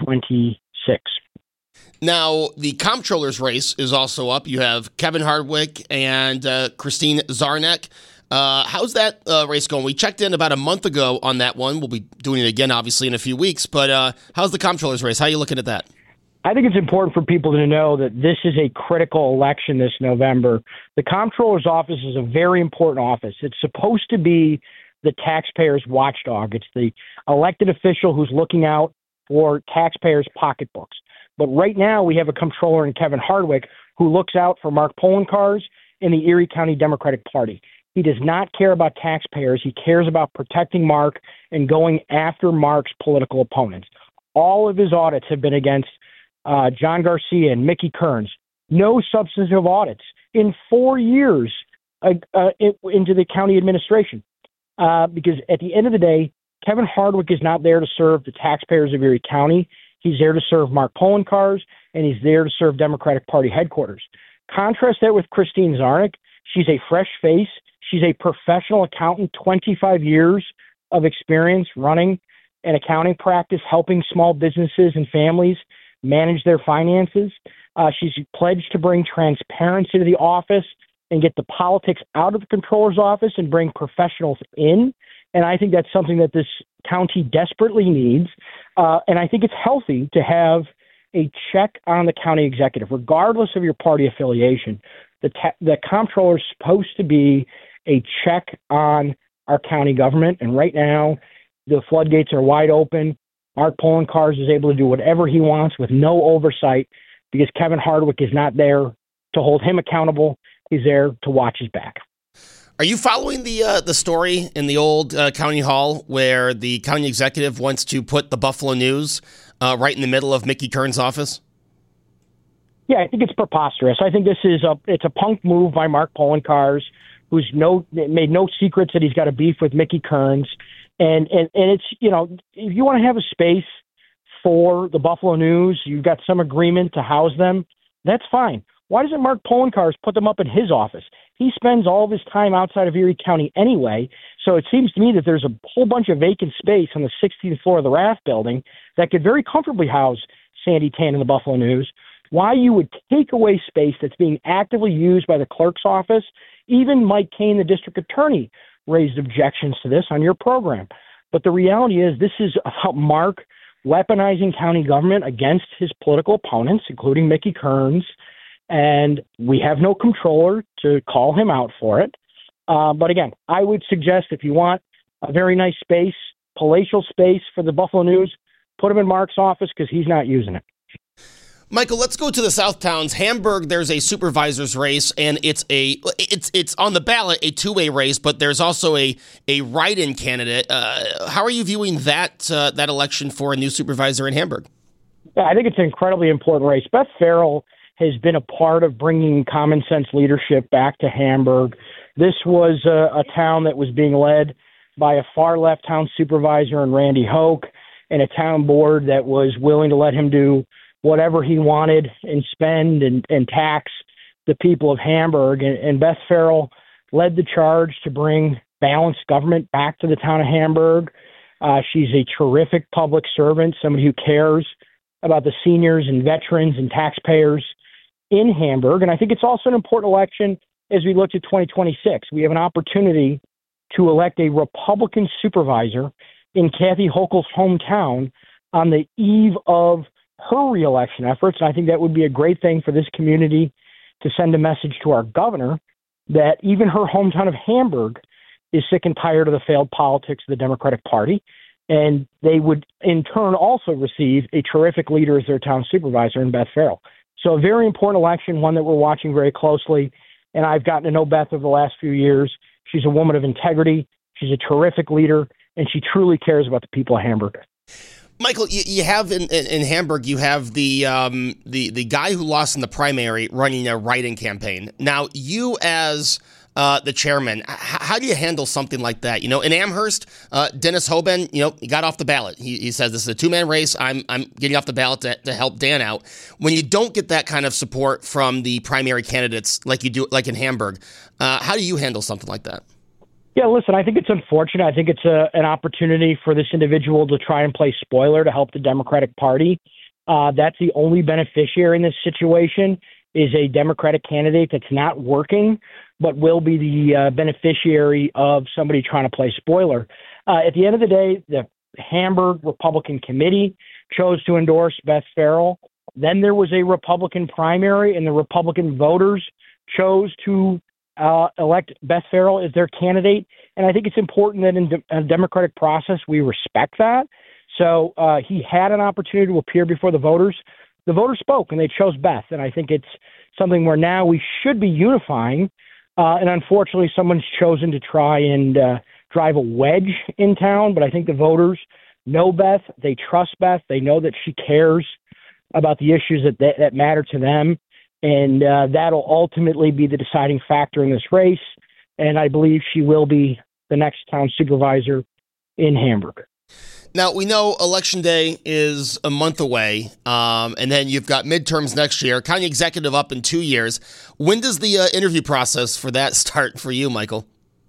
2026. Now, the comptroller's race is also up. You have Kevin Hardwick and Christine Zarnek. How's that race going? We checked in about a month ago on that one. We'll be doing it again, obviously, in a few weeks. But how's the comptroller's race? How are you looking at that? I think it's important for people to know that this is a critical election this November. The comptroller's office is a very important office. It's supposed to be the taxpayer's watchdog. It's the elected official who's looking out for taxpayers' pocketbooks. But right now we have a comptroller in Kevin Hardwick who looks out for Mark Poloncarz in the Erie County Democratic Party. He does not care about taxpayers. He cares about protecting Mark and going after Mark's political opponents. All of his audits have been against John Garcia and Mickey Kearns. No substantive audits in 4 years into the county administration. Because at the end of the day, Kevin Hardwick is not there to serve the taxpayers of Erie County. He's there to serve Mark Poloncarz, and he's there to serve Democratic Party headquarters. Contrast that with Christine Zarnek. She's a fresh face. She's a professional accountant, 25 years of experience running an accounting practice, helping small businesses and families manage their finances. She's pledged to bring transparency to the office and get the politics out of the comptroller's office and bring professionals in. And I think that's something that this county desperately needs. And I think it's healthy to have a check on the county executive, regardless of your party affiliation. The comptroller is supposed to be a check on our county government. And right now, the floodgates are wide open. Mark Poloncarz is able to do whatever he wants with no oversight because Kevin Hardwick is not there to hold him accountable. He's there to watch his back. Are you following the story in the old county hall where the county executive wants to put the Buffalo News right in the middle of Mickey Kearns' office? Yeah, I think it's preposterous. I think it's a punk move by Mark Poloncarz, who's made no secrets that he's got a beef with Mickey Kearns. And it's, if you want to have a space for the Buffalo News, you've got some agreement to house them, that's fine. Why doesn't Mark Poloncarz put them up in his office? He spends all of his time outside of Erie County anyway, so it seems to me that there's a whole bunch of vacant space on the 16th floor of the Raft building that could very comfortably house Sandy Tan and the Buffalo News. Why you would take away space that's being actively used by the clerk's office? Even Mike Kane, the district attorney, raised objections to this on your program. But the reality is this is about Mark weaponizing county government against his political opponents, including Mickey Kearns, and we have no comptroller to call him out for it. But again, I would suggest if you want a very nice space, palatial space for the Buffalo News, put him in Mark's office because he's not using it. Michael, let's go to the South Towns. Hamburg, there's a supervisor's race, and it's on the ballot, a two-way race, but there's also a write-in candidate. How are you viewing that election for a new supervisor in Hamburg? Yeah, I think it's an incredibly important race. Beth Farrell has been a part of bringing common sense leadership back to Hamburg. This was a town that was being led by a far-left town supervisor in Randy Hoke and a town board that was willing to let him do whatever he wanted and spend and tax the people of Hamburg. And Beth Farrell led the charge to bring balanced government back to the town of Hamburg. She's a terrific public servant, somebody who cares about the seniors and veterans and taxpayers in Hamburg. And I think it's also an important election as we look to 2026. We have an opportunity to elect a Republican supervisor in Kathy Hochul's hometown on the eve of her reelection efforts. And I think that would be a great thing for this community to send a message to our governor that even her hometown of Hamburg is sick and tired of the failed politics of the Democratic Party. And they would, in turn, also receive a terrific leader as their town supervisor in Beth Farrell. So a very important election, one that we're watching very closely. And I've gotten to know Beth over the last few years. She's a woman of integrity. She's a terrific leader, and she truly cares about the people of Hamburg. Michael, you have in Hamburg, you have the guy who lost in the primary running a write-in campaign. Now, you as the chairman, how do you handle something like that? In Amherst, Dennis Hoban, he got off the ballot. He says this is a two-man race. I'm getting off the ballot to help Dan out. When you don't get that kind of support from the primary candidates like you do, like in Hamburg, how do you handle something like that? Yeah, listen, I think it's unfortunate. I think it's an opportunity for this individual to try and play spoiler to help the Democratic Party. That's the only beneficiary in this situation is a Democratic candidate that's not working, but will be the beneficiary of somebody trying to play spoiler. At the end of the day, the Hamburg Republican Committee chose to endorse Beth Farrell. Then there was a Republican primary, and the Republican voters chose to elect Beth Farrell as their candidate. And I think it's important that in a democratic process, we respect that. So he had an opportunity to appear before the voters. The voters spoke, and they chose Beth. And I think it's something where now we should be unifying. And unfortunately, someone's chosen to try and drive a wedge in town. But I think the voters know Beth. They trust Beth. They know that she cares about the issues that matter to them. And that'll ultimately be the deciding factor in this race. And I believe she will be the next town supervisor in Hamburg. Now, we know Election Day is a month away, and then you've got midterms next year, county executive up in 2 years. When does the interview process for that start for you, Michael?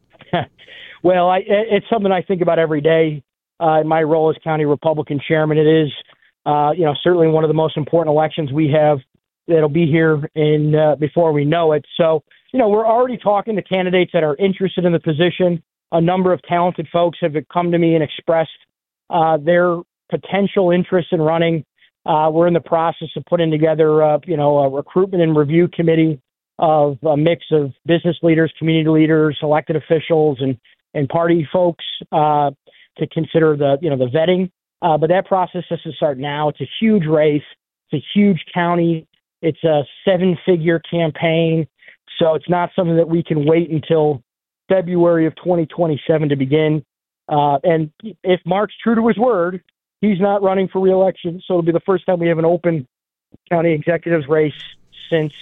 Well, it's something I think about every day. In my role as county Republican chairman, it is certainly one of the most important elections we have that'll be here in before we know it. So, we're already talking to candidates that are interested in the position. A number of talented folks have come to me and expressed their potential interest in running. We're in the process of putting together, a recruitment and review committee of a mix of business leaders, community leaders, elected officials, and party folks to consider the vetting. But that process has to start now. It's a huge race. It's a huge county. It's a 7-figure campaign. So it's not something that we can wait until February of 2027 to begin. And if Mark's true to his word, he's not running for re-election. So it'll be the first time we have an open county executives race since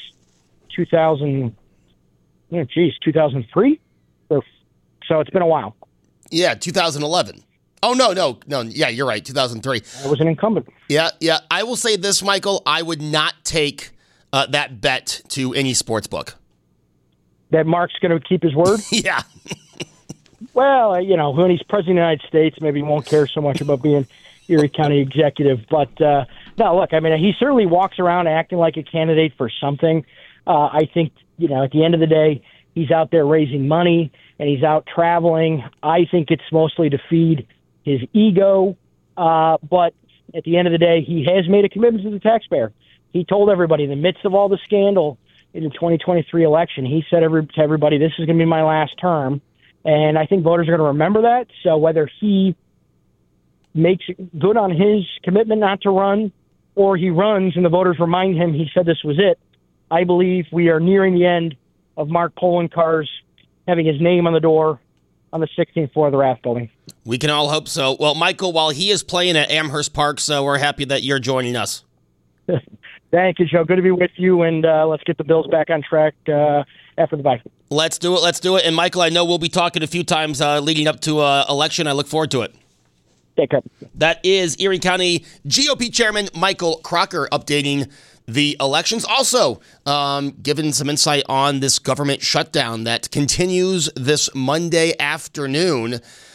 2003. So it's been a while. Yeah, 2011. Oh, no. Yeah, you're right. 2003. I was an incumbent. Yeah. I will say this, Michael. I would not take that bet to any sports book. That Mark's going to keep his word? Yeah. Well, when he's president of the United States, maybe he won't care so much about being Erie County executive. But, no, look, he certainly walks around acting like a candidate for something. I think, at the end of the day, he's out there raising money and he's out traveling. I think it's mostly to feed his ego. But at the end of the day, he has made a commitment to the taxpayer. He told everybody in the midst of all the scandal in the 2023 election, he said to everybody, this is going to be my last term. And I think voters are going to remember that. So whether he makes good on his commitment not to run or he runs and the voters remind him he said this was it, I believe we are nearing the end of Mark Poloncarz having his name on the door on the 16th floor of the Rath Building. We can all hope so. Well, Michael, while he is playing at Amherst Park, so we're happy that you're joining us. Thank you, Joe. Good to be with you, and let's get the Bills back on track after the bye. Let's do it. And, Michael, I know we'll be talking a few times leading up to election. I look forward to it. Take care. That is Erie County GOP Chairman Michael Crocker updating the elections. Also, giving some insight on this government shutdown that continues this Monday afternoon.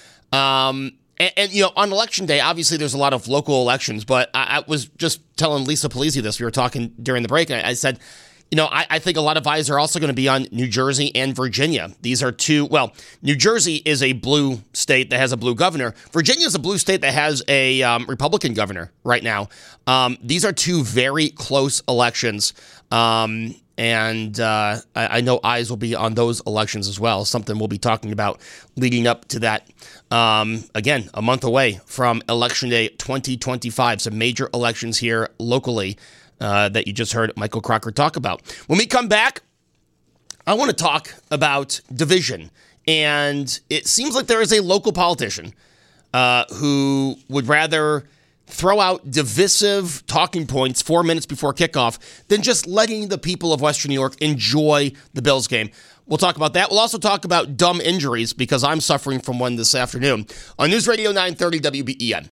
And on Election Day, obviously there's a lot of local elections, but I was just telling Lisa Polizzi this. We were talking during the break, and I said, I think a lot of eyes are also going to be on New Jersey and Virginia. These are two, New Jersey is a blue state that has a blue governor. Virginia is a blue state that has a Republican governor right now. These are two very close elections. And And I know eyes will be on those elections as well, something we'll be talking about leading up to that. Again, a month away from Election Day 2025. Some major elections here locally that you just heard Michael Crocker talk about. When we come back, I want to talk about division. And it seems like there is a local politician who would rather throw out divisive talking points 4 minutes before kickoff than just letting the people of Western New York enjoy the Bills game. We'll talk about that. We'll also talk about dumb injuries because I'm suffering from one this afternoon on News Radio 930 WBEN.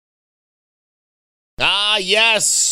Ah, yes.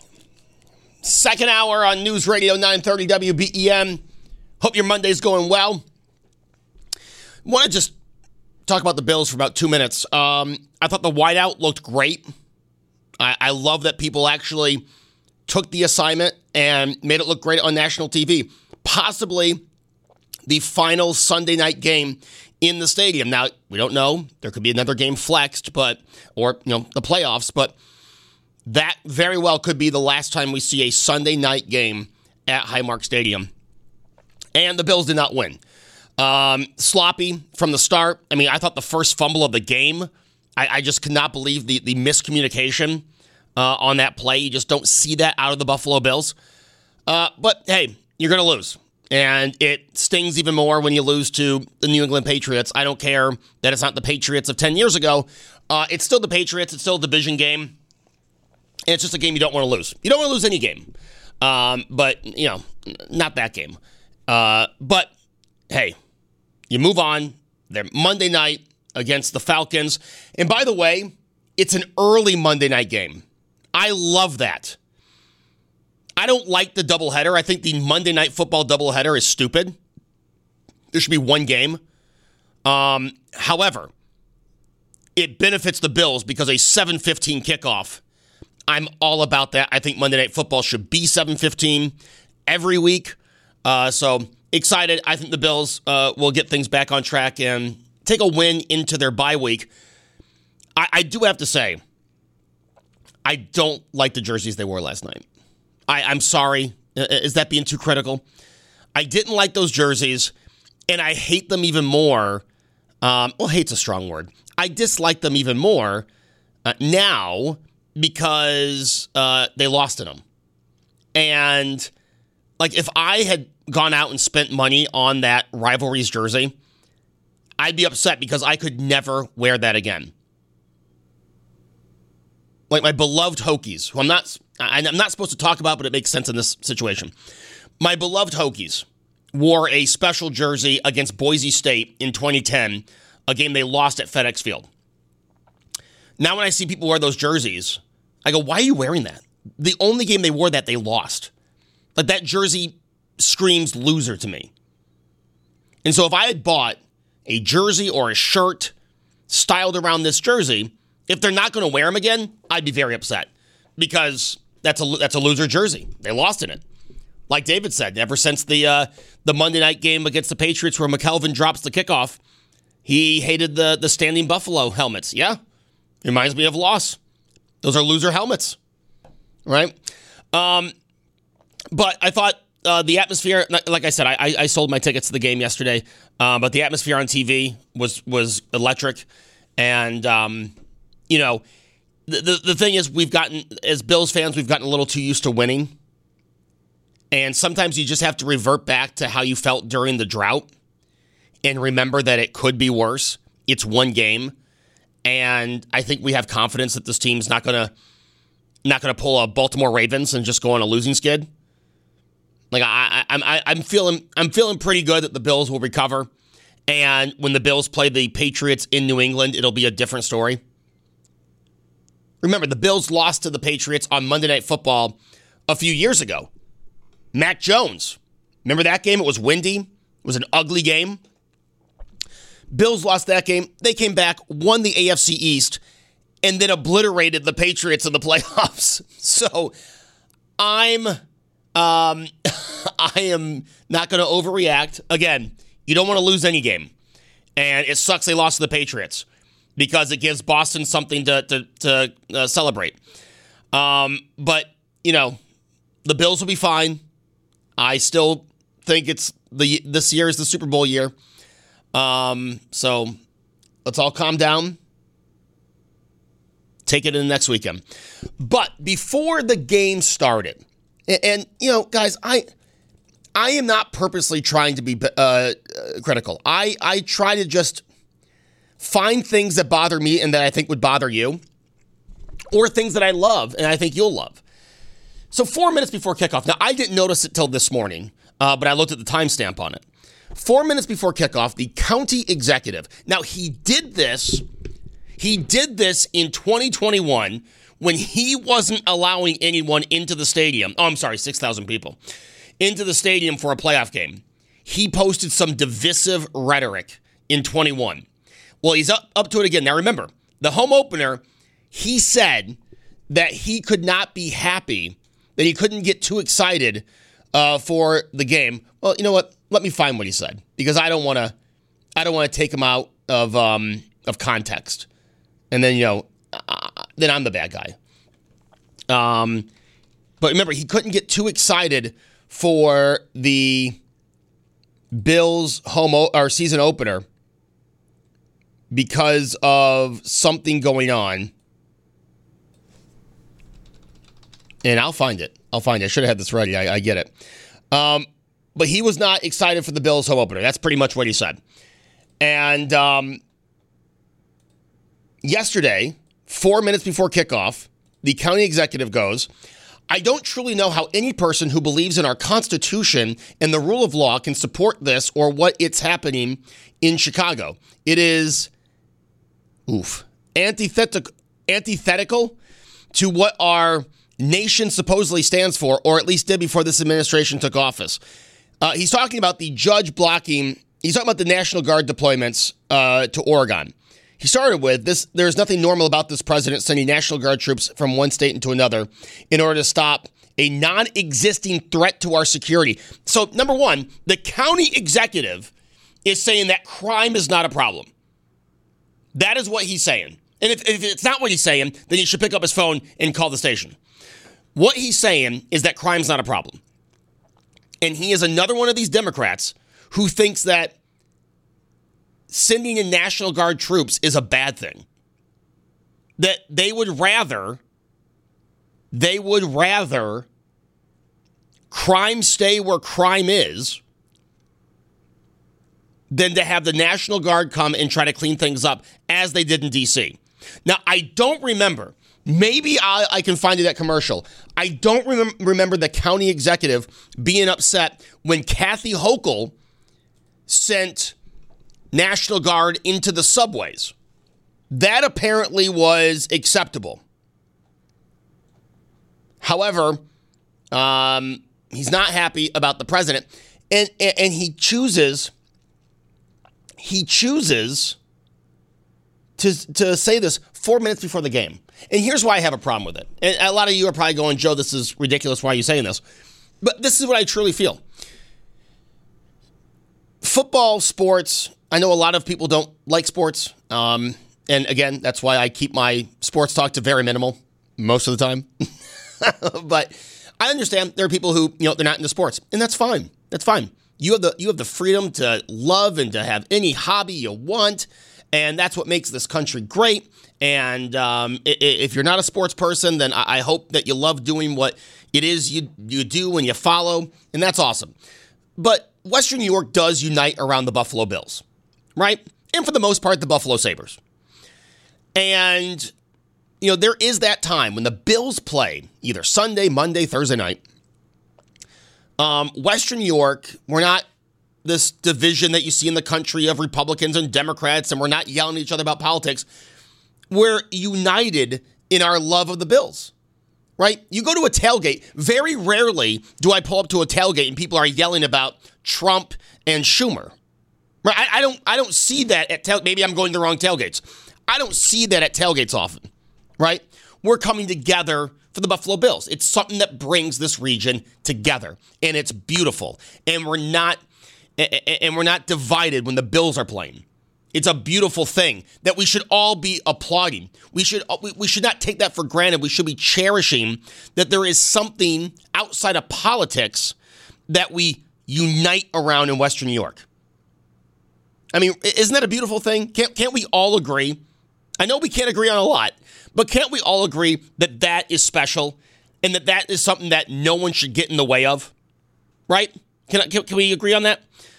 Second hour on News Radio 930 WBEN. Hope your Monday's going well. Want to just talk about the Bills for about 2 minutes. I thought the wideout looked great. I love that people actually took the assignment and made it look great on national TV. Possibly the final Sunday night game in the stadium. Now, we don't know. There could be another game flexed, or the playoffs, but that very well could be the last time we see a Sunday night game at Highmark Stadium. And the Bills did not win. Sloppy from the start. I mean, I thought the first fumble of the game, I just could not believe the miscommunication on that play. You just don't see that out of the Buffalo Bills. But, hey, you're going to lose. And it stings even more when you lose to the New England Patriots. I don't care that it's not the Patriots of 10 years ago. It's still the Patriots. It's still a division game. And it's just a game you don't want to lose. You don't want to lose any game. But, not that game. But, hey, you move on. They're Monday night against the Falcons. And by the way, it's an early Monday night game. I love that. I don't like the doubleheader. I think the Monday Night Football doubleheader is stupid. There should be one game. However, it benefits the Bills because a 7:15 kickoff, I'm all about that. I think Monday Night Football should be 7:15 every week. So excited. I think the Bills will get things back on track and take a win into their bye week. I do have to say, I don't like the jerseys they wore last night. I'm sorry. Is that being too critical? I didn't like those jerseys, and I hate them even more. Hate's a strong word. I dislike them even more now because they lost in them. And, if I had gone out and spent money on that rivalry's jersey, I'd be upset because I could never wear that again. My beloved Hokies, who I'm not supposed to talk about, but it makes sense in this situation. My beloved Hokies wore a special jersey against Boise State in 2010, a game they lost at FedEx Field. Now when I see people wear those jerseys, I go, why are you wearing that? The only game they wore that, they lost. That jersey screams loser to me. And so if I had bought a jersey or a shirt styled around this jersey, if they're not going to wear them again, I'd be very upset because that's a loser jersey. They lost in it. Like David said, ever since the Monday night game against the Patriots where McKelvin drops the kickoff, he hated the Standing Buffalo helmets. Yeah, reminds me of loss. Those are loser helmets, right? But I thought the atmosphere, like I said, I sold my tickets to the game yesterday, but the atmosphere on TV was electric. And, the thing is, as Bills fans, we've gotten a little too used to winning. And sometimes you just have to revert back to how you felt during the drought and remember that it could be worse. It's one game. And I think we have confidence that this team's not gonna pull a Baltimore Ravens and just go on a losing skid. I'm feeling pretty good that the Bills will recover. And when the Bills play the Patriots in New England, it'll be a different story. Remember, the Bills lost to the Patriots on Monday Night Football a few years ago. Mac Jones. Remember that game? It was windy. It was an ugly game. Bills lost that game. They came back, won the AFC East, and then obliterated the Patriots in the playoffs. So I am not going to overreact. Again, you don't want to lose any game. And it sucks they lost to the Patriots because it gives Boston something to celebrate. But, the Bills will be fine. I still think this year is the Super Bowl year. So let's all calm down. Take it in the next weekend. But before the game started, and guys, I am not purposely trying to be critical. I try to just find things that bother me and that I think would bother you, or things that I love and I think you'll love. So 4 minutes before kickoff. Now, I didn't notice it till this morning, but I looked at the timestamp on it. 4 minutes before kickoff, the county executive. Now, he did this in 2021 when he wasn't allowing anyone into the stadium. 6,000 people into the stadium for a playoff game. He posted some divisive rhetoric in 21. Well, he's up to it again. Now, remember, the home opener, he said that he could not be happy, that he couldn't get too excited for the game. Well, you know what? Let me find what he said, because I don't want to take him out of context. And then, then I'm the bad guy. But remember, he couldn't get too excited for the Bills season opener because of something going on. And I'll find it. I should have had this ready. I get it. But he was not excited for the Bills home opener. That's pretty much what he said. And yesterday, 4 minutes before kickoff, the county executive goes, I don't truly know how any person who believes in our Constitution and the rule of law can support this or what it's happening in Chicago. It is antithetical to what our nation supposedly stands for, or at least did before this administration took office. He's talking about the judge blocking. He's talking about the National Guard deployments to Oregon. He started with this. There's nothing normal about this president sending National Guard troops from one state into another in order to stop a non-existing threat to our security. So, number one, the county executive is saying that crime is not a problem. That is what he's saying. And if it's not what he's saying, then he should pick up his phone and call the station. What he's saying is that crime's not a problem. And he is another one of these Democrats who thinks that sending in National Guard troops is a bad thing. That they would rather crime stay where crime is than to have the National Guard come and try to clean things up as they did in D.C. Now, I don't remember. Maybe I can find you that commercial. I don't remember the county executive being upset when Kathy Hochul sent National Guard into the subways. That apparently was acceptable. However, he's not happy about the president, and he chooses to say this 4 minutes before the game. And here's why I have a problem with it. And a lot of you are probably going, Joe, this is ridiculous. Why are you saying this? But this is what I truly feel. Football, sports, I know a lot of people don't like sports. And again, that's why I keep my sports talk to very minimal most of the time. But I understand there are people who, they're not into sports, and that's fine. That's fine. You have the freedom to love and to have any hobby you want, and that's what makes this country great. And if you're not a sports person, then I hope that you love doing what it is you do and you follow, and that's awesome. But Western New York does unite around the Buffalo Bills, right? And for the most part, the Buffalo Sabres. And, there is that time when the Bills play either Sunday, Monday, Thursday night. Western New York, we're not this division that you see in the country of Republicans and Democrats, and we're not yelling at each other about politics. We're united in our love of the Bills, right? You go to a tailgate. Very rarely do I pull up to a tailgate and people are yelling about Trump and Schumer. Right? I don't see that at maybe I'm going to the wrong tailgates. I don't see that at tailgates often, right? We're coming together for the Buffalo Bills. It's something that brings this region together, and it's beautiful. And we're not divided when the Bills are playing. It's a beautiful thing that we should all be applauding. We should not take that for granted. We should be cherishing that there is something outside of politics that we unite around in Western New York. I mean, isn't that a beautiful thing? Can't we all agree? I know we can't agree on a lot, but can't we all agree that that is special and that is something that no one should get in the way of? Right? Can we agree on that?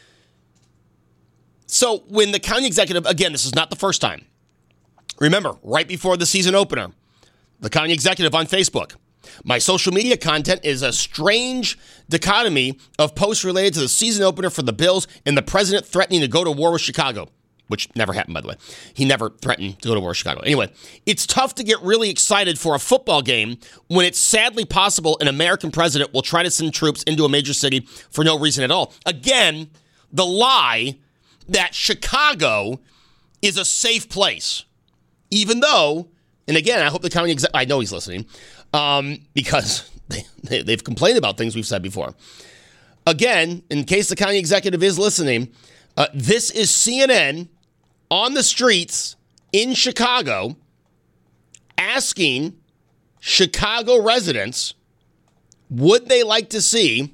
So when the county executive, again, this is not the first time. Remember, right before the season opener, the county executive on Facebook, my social media content is a strange dichotomy of posts related to the season opener for the Bills and the president threatening to go to war with Chicago, which never happened, by the way. He never threatened to go to war with Chicago. Anyway, it's tough to get really excited for a football game when it's sadly possible an American president will try to send troops into a major city for no reason at all. Again, the lie that Chicago is a safe place, even though, and again, I hope the county executive, I know he's listening, because they've complained about things we've said before. Again, in case the county executive is listening, this is CNN on the streets in Chicago asking Chicago residents, would they like to see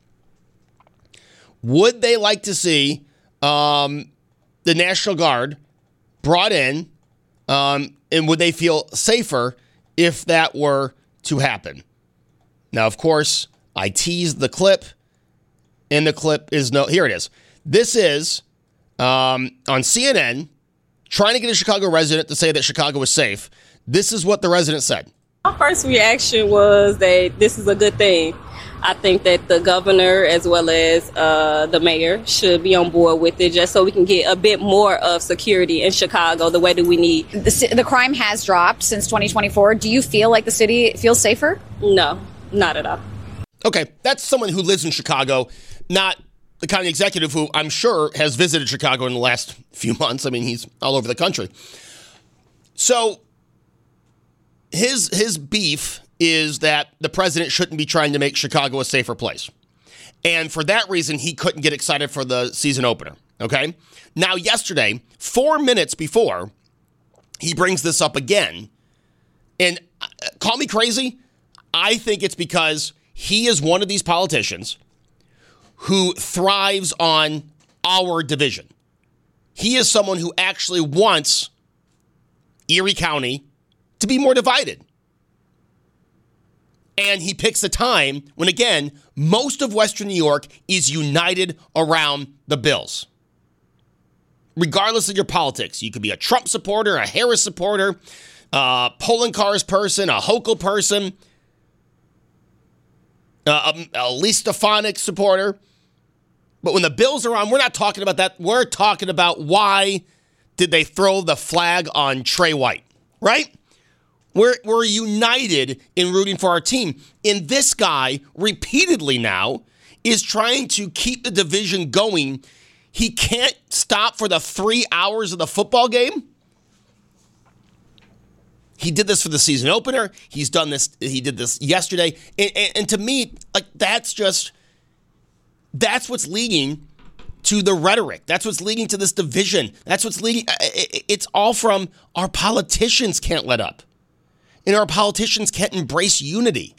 the National Guard brought in, and would they feel safer if that were to happen? Now, of course, I teased the clip, and the clip is here it is. This is on CNN, trying to get a Chicago resident to say that Chicago is safe. This is what the resident said. My first reaction was that this is a good thing. I think that the governor as well as the mayor should be on board with it just so we can get a bit more of security in Chicago the way that we need. The crime has dropped since 2024. Do you feel like the city feels safer? No, not at all. Okay, that's someone who lives in Chicago, not the county executive who I'm sure has visited Chicago in the last few months. I mean, he's all over the country. So his beef is that the president shouldn't be trying to make Chicago a safer place. And for that reason, he couldn't get excited for the season opener, okay? Now, yesterday, 4 minutes before, he brings this up again. And call me crazy, I think it's because he is one of these politicians who thrives on our division. He is someone who actually wants Erie County to be more divided. And he picks a time when, again, most of Western New York is united around the Bills. Regardless of your politics, you could be a Trump supporter, a Harris supporter, a polling cars person, a Hochul person, a Lee Stefanik supporter. But when the Bills are on, we're not talking about that. We're talking about why did they throw the flag on Trey White, right? We're united in rooting for our team. And this guy, repeatedly now, is trying to keep the division going. He can't stop for the 3 hours of the football game. He did this for the season opener. He did this yesterday. And to me, like, that's what's leading to the rhetoric. That's what's leading to this division. That's what's leading. It's all from our politicians can't let up. And our politicians can't embrace unity.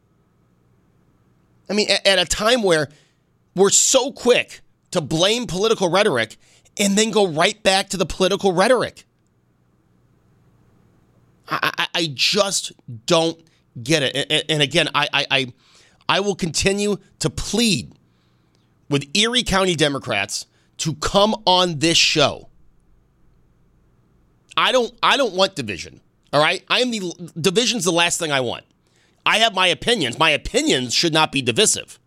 I mean, at a time where we're so quick to blame political rhetoric and then go right back to the political rhetoric. I just don't get it. And again, I will continue to plead with Erie County Democrats to come on this show. I don't want division. All right? Division's the last thing I want. I have my opinions. My opinions should not be divisive.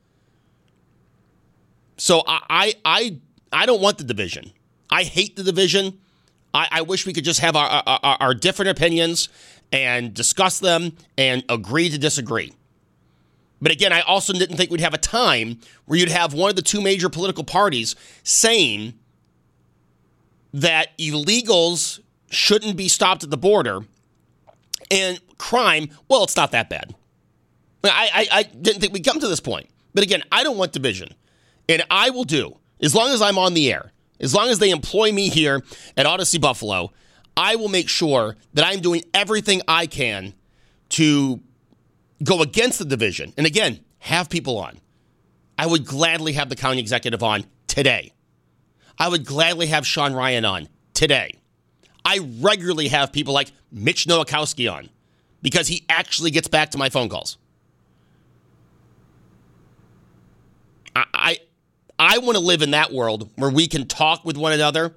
So I don't want the division. I hate the division. I wish we could just have our different opinions and discuss them and agree to disagree. But again, I also didn't think we'd have a time where you'd have one of the two major political parties saying that illegals shouldn't be stopped at the border. And crime, well, it's not that bad. I didn't think we'd come to this point. But again, I don't want division. And I will do, as long as I'm on the air, as long as they employ me here at Odyssey Buffalo, I will make sure that I'm doing everything I can to go against the division. And again, have people on. I would gladly have the county executive on today. I would gladly have Sean Ryan on today. I regularly have people like Mitch Nowakowski on because he actually gets back to my phone calls. I want to live in that world where we can talk with one another.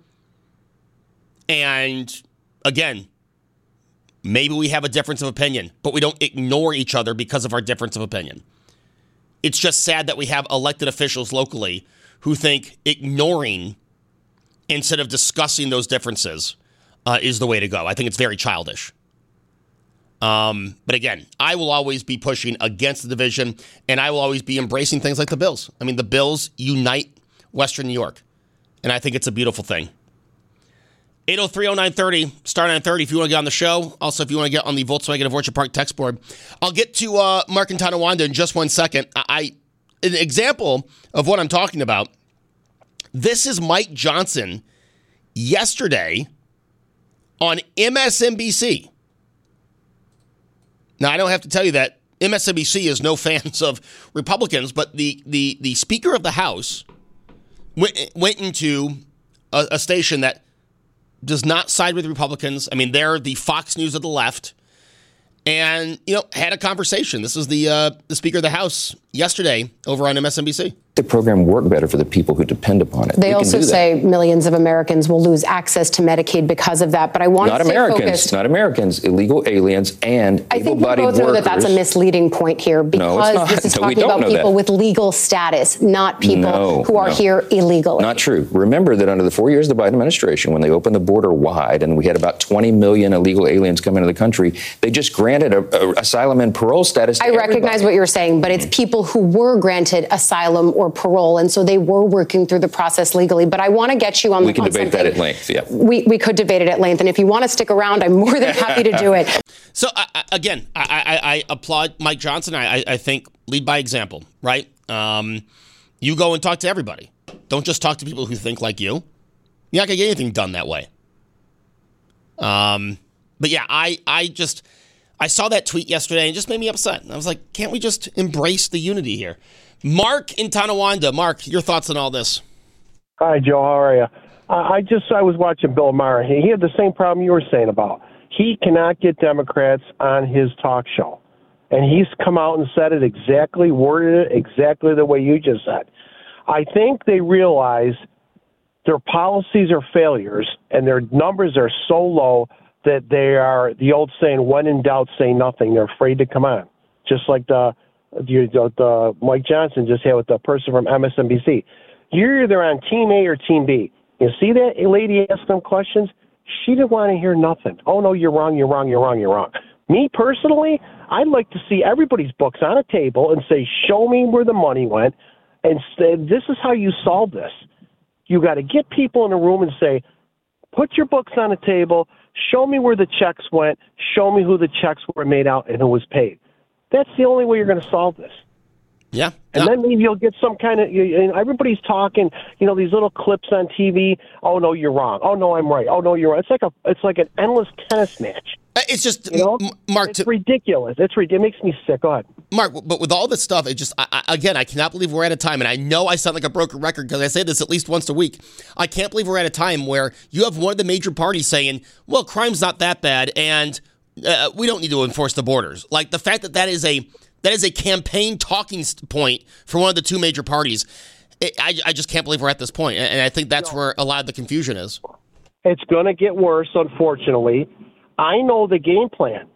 And again, maybe we have a difference of opinion, but we don't ignore each other because of our difference of opinion. It's just sad that we have elected officials locally who think ignoring instead of discussing those differences is the way to go. I think it's very childish. But again, I will always be pushing against the division, and I will always be embracing things like the Bills. I mean, the Bills unite Western New York, and I think it's a beautiful thing. 803-0930, star 930 if you want to get on the show. Also, if you want to get on the Volkswagen of Orchard Park text board. I'll get to Mark in Tonawanda in just 1 second. An example of what I'm talking about, this is Mike Johnson yesterday on MSNBC. Now, I don't have to tell you that MSNBC is no fans of Republicans, but the Speaker of the House went into a station that does not side with Republicans. I mean, they're the Fox News of the left. And, had a conversation. This was the Speaker of the House yesterday over on MSNBC. The program work better for the people who depend upon it. They also say millions of Americans will lose access to Medicaid because of that. But I want to stay focused. Not Americans, illegal aliens and I think we both know that that's a misleading point here because this is talking about people with legal status, not people who are here illegally. Not true. Remember that under the 4 years of the Biden administration, when they opened the border wide and we had about 20 million illegal aliens come into the country, they just granted asylum and parole status to everybody. Recognize what you're saying, but it's people who were granted asylum or parole, and so they were working through the process legally. But I want to get you on. We can debate that at length. Yeah, we could debate it at length, and if you want to stick around, I'm more than happy to do it. So again, I applaud Mike Johnson. I think lead by example, right? You go and talk to everybody. Don't just talk to people who think like you. You're not gonna get anything done that way. But yeah, I saw that tweet yesterday and it just made me upset. I was like, can't we just embrace the unity here? Mark in Tonawanda. Mark, your thoughts on all this? Hi, Joe. How are you? I was watching Bill Maher. He had the same problem you were saying about. He cannot get Democrats on his talk show. And he's come out and said it exactly, worded it exactly the way you just said. I think they realize their policies are failures and their numbers are so low that they are, the old saying, when in doubt, say nothing. They're afraid to come on. Just like the Mike Johnson just had with the person from MSNBC. You're either on Team A or Team B. You see that lady ask them questions? She didn't want to hear nothing. Oh, no, you're wrong, you're wrong, you're wrong, you're wrong. Me, personally, I'd like to see everybody's books on a table and say, show me where the money went, and say, this is how you solve this. You got to get people in a room and say, put your books on a table, show me where the checks went, show me who the checks were made out and who was paid. That's the only way you're going to solve this. Yeah. And then maybe you'll get some kind of, everybody's talking, these little clips on TV. Oh, no, you're wrong. Oh, no, I'm right. Oh, no, you're right. It's like an endless tennis match. It's just, Mark. It's ridiculous. It makes me sick. Go ahead. Mark, but with all this stuff, it just, again, I cannot believe we're at a time, and I know I sound like a broken record because I say this at least once a week. I can't believe we're at a time where you have one of the major parties saying, well, crime's not that bad, and we don't need to enforce the borders. Like the fact that is a campaign talking point for one of the two major parties. I just can't believe we're at this point, and I think that's where a lot of the confusion is. It's going to get worse, unfortunately. I know the game plan.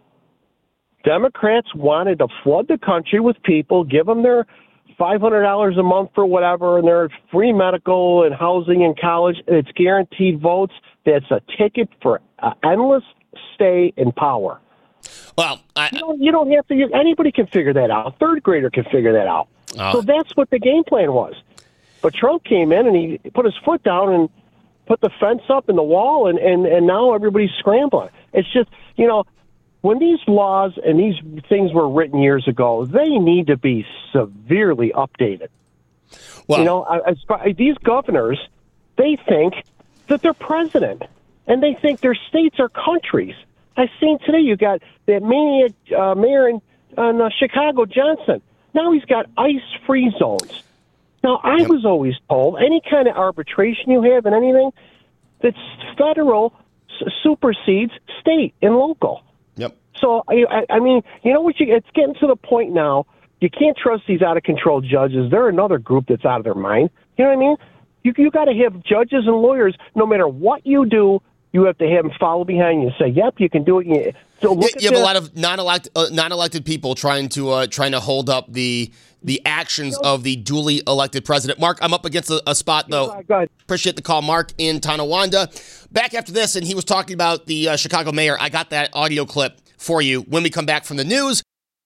Democrats wanted to flood the country with people, give them their $500 a month for whatever, and their free medical and housing and college. It's guaranteed votes. That's a ticket for endless stay in power. Well, you don't have to. Anybody can figure that out. A third grader can figure that out. So that's what the game plan was. But Trump came in and he put his foot down and put the fence up and the wall, and now everybody's scrambling. It's just, when these laws and these things were written years ago, they need to be severely updated. Well, these governors, they think that they're president, and they think their states are countries. I seen today you got that maniac mayor in Chicago, Johnson. Now he's got ice-free zones. Now, I was always told any kind of arbitration you have in anything, that's federal supersedes state and local. Yep. So, I mean, you know what? It's getting to the point now, you can't trust these out-of-control judges. They're another group that's out of their mind. You know what I mean? You got to have judges and lawyers, no matter what you do, you have to have them follow behind you and say, yep, you can do it. So you have a lot of non-elected people trying to hold up the actions of the duly elected president. Mark, I'm up against a spot, though. Go ahead. Appreciate the call, Mark, in Tonawanda. Back after this, and he was talking about the Chicago mayor. I got that audio clip for you when we come back from the news.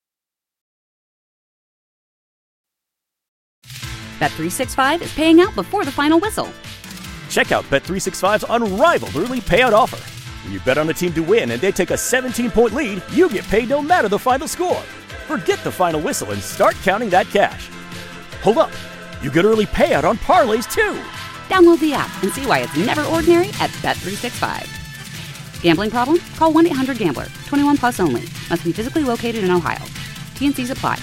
Bet365 is paying out before the final whistle. Check out Bet365's unrivaled early payout offer. When you bet on a team to win and they take a 17-point lead, you get paid no matter the final score. Forget the final whistle and start counting that cash. Hold up. You get early payout on parlays, too. Download the app and see why it's never ordinary at Bet365. Gambling problem? Call 1-800-GAMBLER. 21 plus only. Must be physically located in Ohio. T&Cs apply.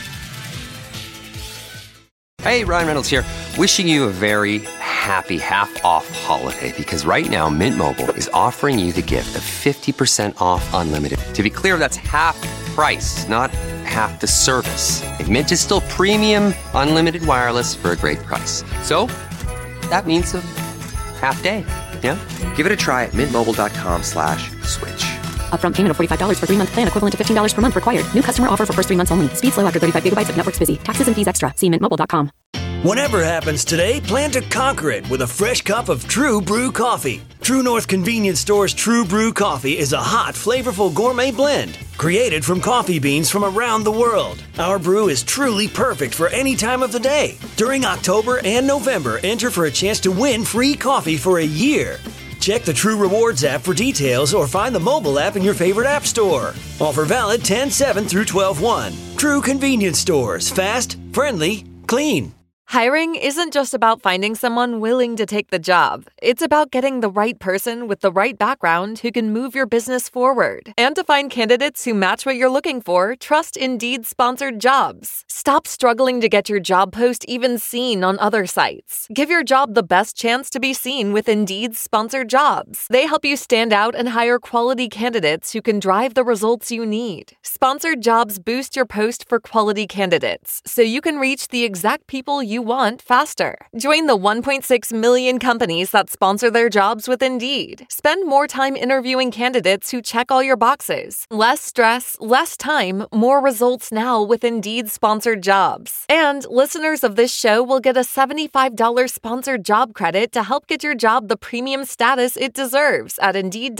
Hey, Ryan Reynolds here. Wishing you a very happy half-off holiday because right now Mint Mobile is offering you the gift of 50% off unlimited. To be clear, that's half price, not half the service. And Mint is still premium unlimited wireless for a great price. So that means a half day, yeah? Give it a try at mintmobile.com/switch. Upfront payment of $45 for 3-month plan equivalent to $15 per month required. New customer offer for first 3 months only. Speed slow after 35 gigabytes if network's busy. Taxes and fees extra. See mintmobile.com. Whatever happens today, plan to conquer it with a fresh cup of True Brew coffee. True North Convenience Store's True Brew coffee is a hot, flavorful gourmet blend created from coffee beans from around the world. Our brew is truly perfect for any time of the day. During October and November, enter for a chance to win free coffee for a year. Check the True Rewards app for details or find the mobile app in your favorite app store. Offer valid 10/7 through 12/1. True Convenience Stores. Fast, friendly, clean. Hiring isn't just about finding someone willing to take the job. It's about getting the right person with the right background who can move your business forward. And to find candidates who match what you're looking for, trust Indeed-sponsored jobs. Stop struggling to get your job post even seen on other sites. Give your job the best chance to be seen with Indeed-sponsored jobs. They help you stand out and hire quality candidates who can drive the results you need. Sponsored jobs boost your post for quality candidates, so you can reach the exact people you want faster. Join the 1.6 million companies that sponsor their jobs with Indeed. Spend more time interviewing candidates who check all your boxes. Less stress, less time, more results now with Indeed-sponsored jobs. And listeners of this show will get a $75 sponsored job credit to help get your job the premium status it deserves at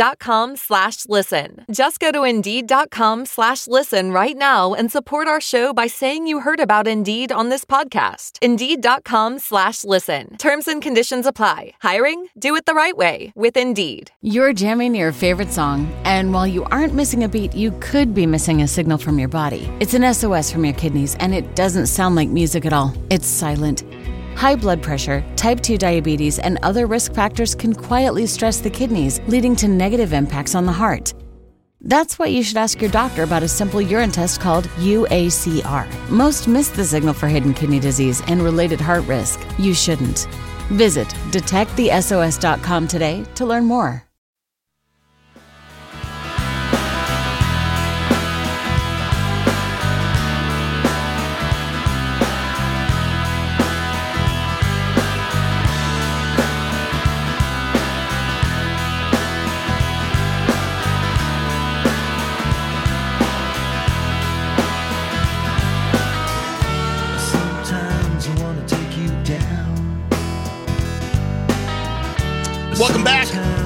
Indeed.com/listen. Just go to Indeed.com/listen right now and support our show by saying you heard about Indeed on this podcast. Indeed.com/listen. Terms and conditions apply. Hiring? Do it the right way with Indeed. You're jamming your favorite song, and while you aren't missing a beat, you could be missing a signal from your body. It's an SOS from your kidneys, and it doesn't sound like music at all. It's silent. High blood pressure, type 2 diabetes, and other risk factors can quietly stress the kidneys, leading to negative impacts on the heart. That's why you should ask your doctor about a simple urine test called UACR. Most miss the signal for hidden kidney disease and related heart risk. You shouldn't. Visit detectthesos.com today to learn more. Welcome back.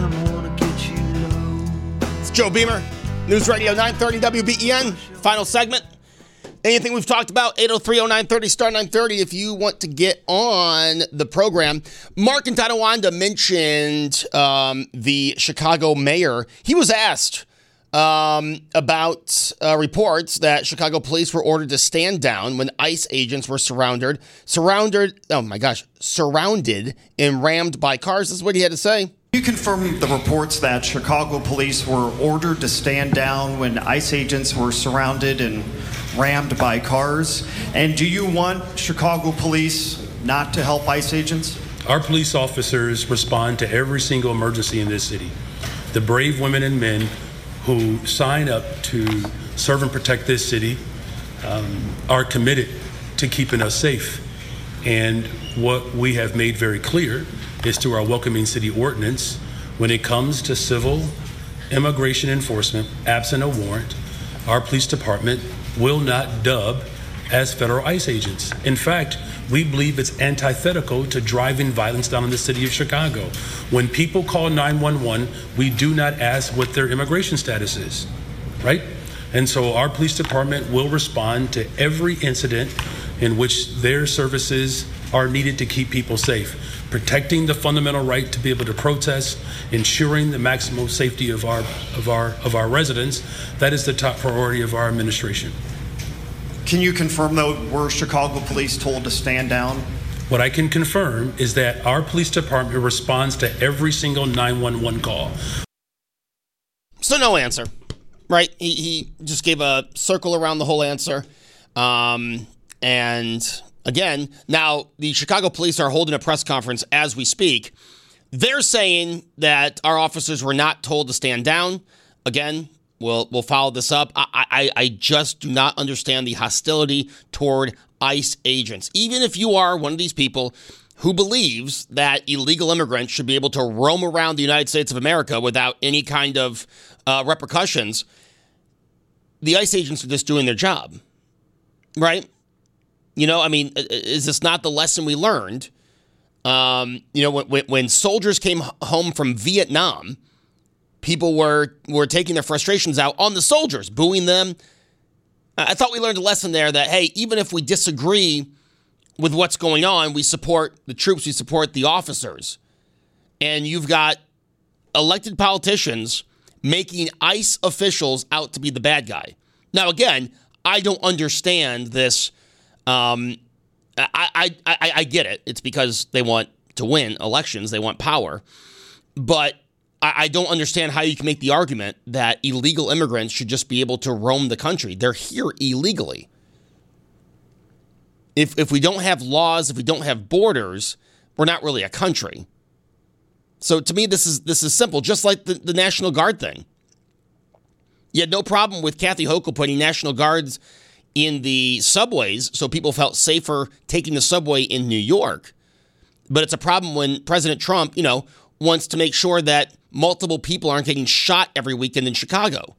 It's Joe Beamer, News Radio 930 WBEN. Final segment. Anything we've talked about, 803-0930, star 930 if you want to get on the program. Mark in Tonawanda mentioned the Chicago mayor. He was asked about reports that Chicago police were ordered to stand down when ICE agents were surrounded and rammed by cars. This is what he had to say. You confirm the reports that Chicago police were ordered to stand down when ICE agents were surrounded and rammed by cars? And do you want Chicago police not to help ICE agents? Our police officers respond to every single emergency in this city. The brave women and men who sign up to serve and protect this city are committed to keeping us safe. And what we have made very clear is through our Welcoming City Ordinance, when it comes to civil immigration enforcement, absent a warrant, our police department will not dub as federal ICE agents. In fact, we believe it's antithetical to driving violence down in the city of Chicago. When people call 911, we do not ask what their immigration status is, right? And so our police department will respond to every incident in which their services are needed to keep people safe, protecting the fundamental right to be able to protest, ensuring the maximum safety of our residents. That is the top priority of our administration. Can you confirm, though, were Chicago police told to stand down? What I can confirm is that our police department responds to every single 911 call. So no answer, right? He just gave a circle around the whole answer. And again, now the Chicago police are holding a press conference as we speak. They're saying that our officers were not told to stand down. Again, we'll follow this up. I just do not understand the hostility toward ICE agents. Even if you are one of these people who believes that illegal immigrants should be able to roam around the United States of America without any kind of repercussions, the ICE agents are just doing their job, right? You know, I mean, is this not the lesson we learned? You know, when soldiers came home from Vietnam, people were taking their frustrations out on the soldiers, booing them. I thought we learned a lesson there that, hey, even if we disagree with what's going on, we support the troops, we support the officers. And you've got elected politicians making ICE officials out to be the bad guy. Now, again, I don't understand this. I get it. It's because they want to win elections. They want power. But I don't understand how you can make the argument that illegal immigrants should just be able to roam the country. They're here illegally. If we don't have laws, if we don't have borders, we're not really a country. So to me, this is simple, just like the National Guard thing. You had no problem with Kathy Hochul putting National Guards in the subways so people felt safer taking the subway in New York. But it's a problem when President Trump, you know, wants to make sure that multiple people aren't getting shot every weekend in Chicago.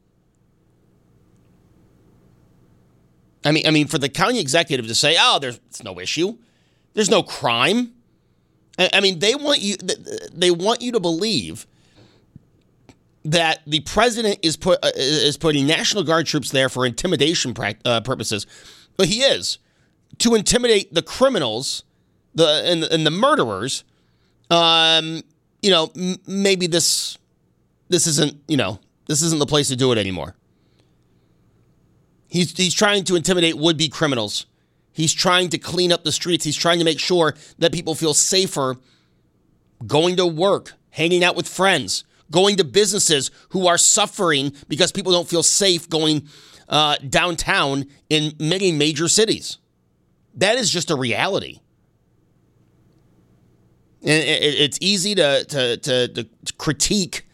I mean, for the county executive to say, "Oh, it's no issue. There's no crime." I mean, they want you to believe that the president is putting National Guard troops there for intimidation purposes. But he is to intimidate the criminals, and the murderers. You know, maybe this isn't, you know, this isn't the place to do it anymore. He's trying to intimidate would-be criminals. He's trying to clean up the streets. He's trying to make sure that people feel safer going to work, hanging out with friends, going to businesses who are suffering because people don't feel safe going downtown in many major cities. That is just a reality. And it's easy to critique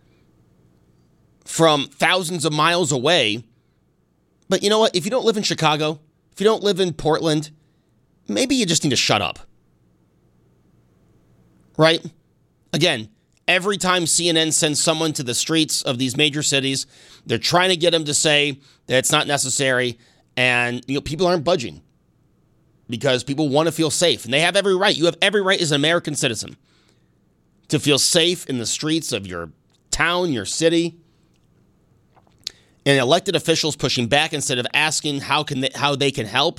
from thousands of miles away. But you know what? If you don't live in Chicago, if you don't live in Portland, maybe you just need to shut up. Right? Again, every time CNN sends someone to the streets of these major cities, they're trying to get them to say that it's not necessary. And you know, people aren't budging. Because people want to feel safe. And they have every right. You have every right as an American citizen to feel safe in the streets of your town, your city. And elected officials pushing back instead of asking how they can help.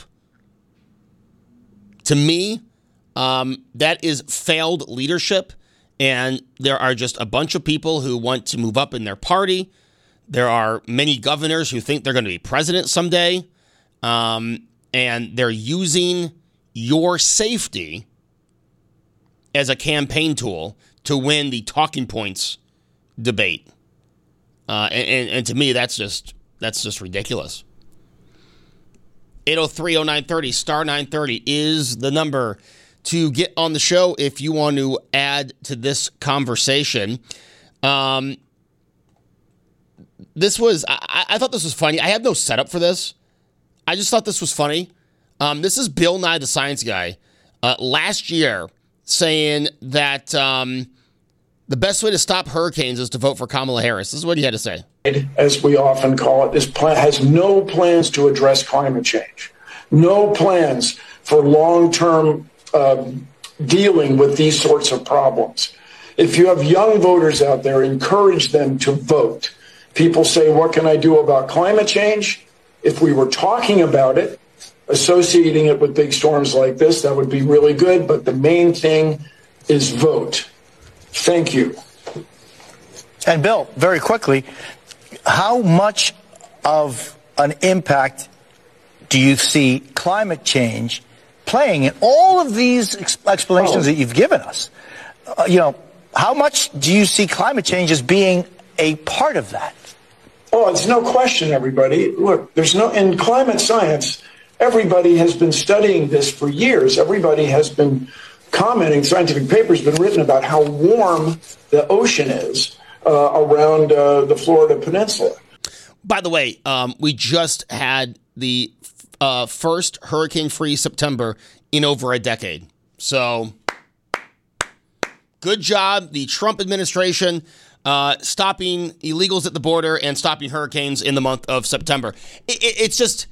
To me, that is failed leadership. And there are just a bunch of people who want to move up in their party. There are many governors who think they're going to be president someday. And they're using your safety as a campaign tool to win the talking points debate. And to me, that's just ridiculous. 803-0930, star 930 is the number to get on the show if you want to add to this conversation. This was, I thought this was funny. I have no setup for this. I just thought this was funny. This is Bill Nye the Science Guy last year saying that the best way to stop hurricanes is to vote for Kamala Harris. This is what he had to say. As we often call it, this plan has no plans to address climate change, no plans for long-term dealing with these sorts of problems. If you have young voters out there, encourage them to vote. People say, what can I do about climate change? If we were talking about it, associating it with big storms like this, that would be really good. But the main thing is vote. Thank you. And Bill, very quickly, how much of an impact do you see climate change playing in all of these explanations that you've given us? How much do you see climate change as being a part of that? Oh, it's no question, everybody. Look, in climate science, everybody has been studying this for years. Everybody has been commenting, scientific papers have been written about how warm the ocean is around the Florida Peninsula. By the way, we just had the first hurricane-free September in over a decade. So, good job, the Trump administration, stopping illegals at the border and stopping hurricanes in the month of September. It's just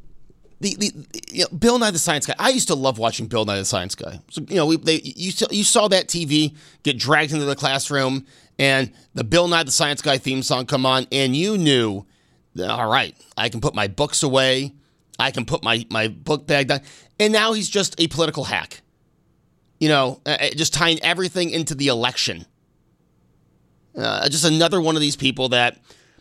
Bill Nye the Science Guy. I used to love watching Bill Nye the Science Guy. So, you saw that TV get dragged into the classroom and the Bill Nye the Science Guy theme song come on, and you knew, all right, I can put my books away, I can put my book bag down, and now he's just a political hack. Just tying everything into the election. Just another one of these people that,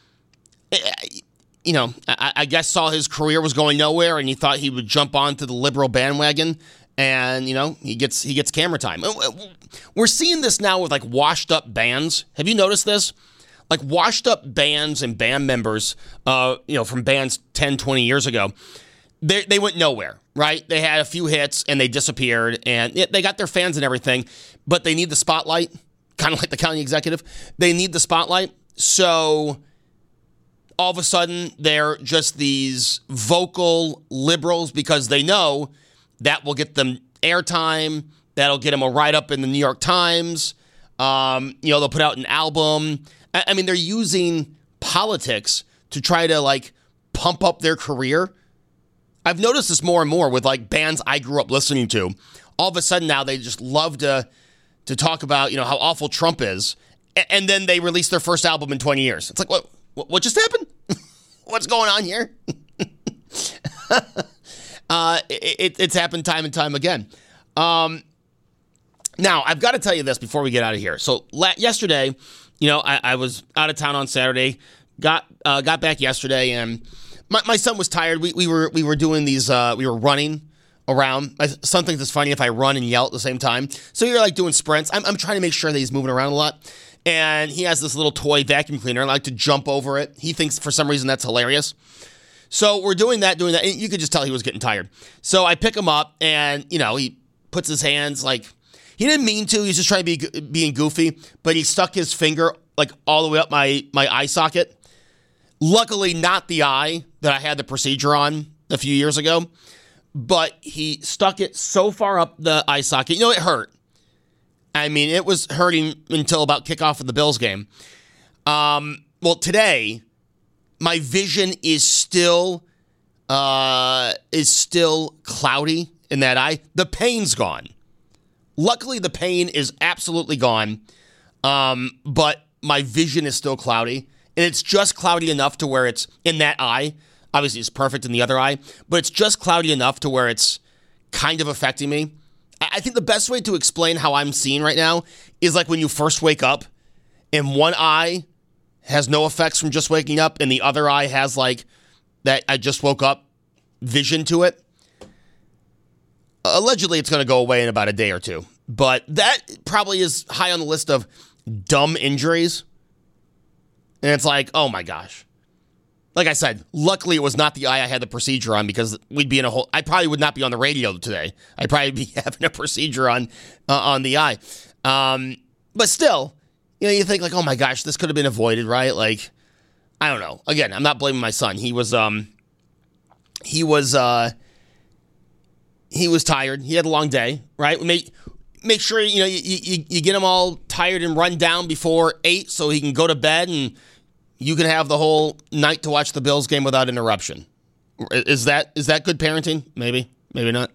I guess saw his career was going nowhere and he thought he would jump onto the liberal bandwagon and, he gets camera time. We're seeing this now with like washed up bands. Have you noticed this? Like washed up bands and band members, from bands 10, 20 years ago, they went nowhere, right? They had a few hits and they disappeared and they got their fans and everything, but they need the spotlight, kind of like the county executive. They need the spotlight. So all of a sudden they're just these vocal liberals because they know that will get them airtime. That'll get them a write-up in the New York Times. They'll put out an album. I mean, they're using politics to try to like pump up their career. I've noticed this more and more with like bands I grew up listening to. All of a sudden now they just love to talk about, how awful Trump is. And then they release their first album in 20 years. It's like, what just happened? What's going on here? It's happened time and time again. Now, I've got to tell you this before we get out of here. So yesterday, I was out of town on Saturday, got back yesterday, and my son was tired. We were doing these, we were running around. My son thinks it's funny if I run and yell at the same time. So you're like doing sprints. I'm trying to make sure that he's moving around a lot. And he has this little toy vacuum cleaner. I like to jump over it. He thinks for some reason that's hilarious. So we're doing that. And you could just tell he was getting tired. So I pick him up and, he puts his hands like, he didn't mean to. He's just trying to be being goofy. But he stuck his finger like all the way up my eye socket. Luckily, not the eye that I had the procedure on a few years ago. But he stuck it so far up the eye socket. It hurt. I mean, it was hurting until about kickoff of the Bills game. Well, today, my vision is still cloudy in that eye. The pain's gone. Luckily, the pain is absolutely gone, but my vision is still cloudy. And it's just cloudy enough to where it's in that eye. Obviously, it's perfect in the other eye, but it's just cloudy enough to where it's kind of affecting me. I think the best way to explain how I'm seeing right now is like when you first wake up and one eye has no effects from just waking up and the other eye has like that I just woke up vision to it. Allegedly, it's going to go away in about a day or two, but that probably is high on the list of dumb injuries. And it's like, oh my gosh. Like I said, luckily it was not the eye I had the procedure on, because we'd be in a whole. I probably would not be on the radio today. I'd probably be having a procedure on the eye. But still, you think like, oh my gosh, this could have been avoided, right? Like, I don't know. Again, I'm not blaming my son. He was tired. He had a long day, right? Make sure you get him all tired and run down before 8 so he can go to bed and you can have the whole night to watch the Bills game without interruption. Is that good parenting? Maybe not.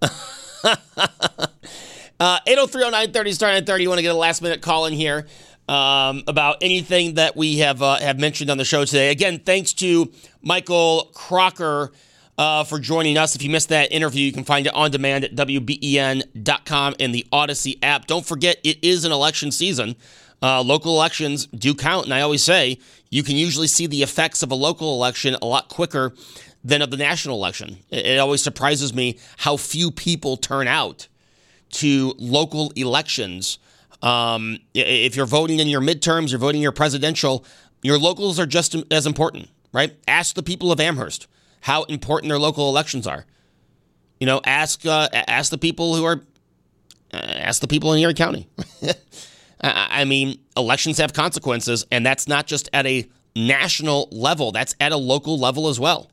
803-0930, star 930. You want to get a last minute call in here about anything that we have mentioned on the show today. Again, thanks to Michael Crocker for joining us. If you missed that interview, you can find it on demand at WBEN.com and the Odyssey app. Don't forget, it is an election season. Local elections do count, and I always say you can usually see the effects of a local election a lot quicker than of the national election. It always surprises me how few people turn out to local elections. If you're voting in your midterms, you're voting your presidential, your locals are just as important, right? Ask the people of Amherst how important their local elections are. Ask the people in Erie County. I mean, elections have consequences, and that's not just at a national level. That's at a local level as well.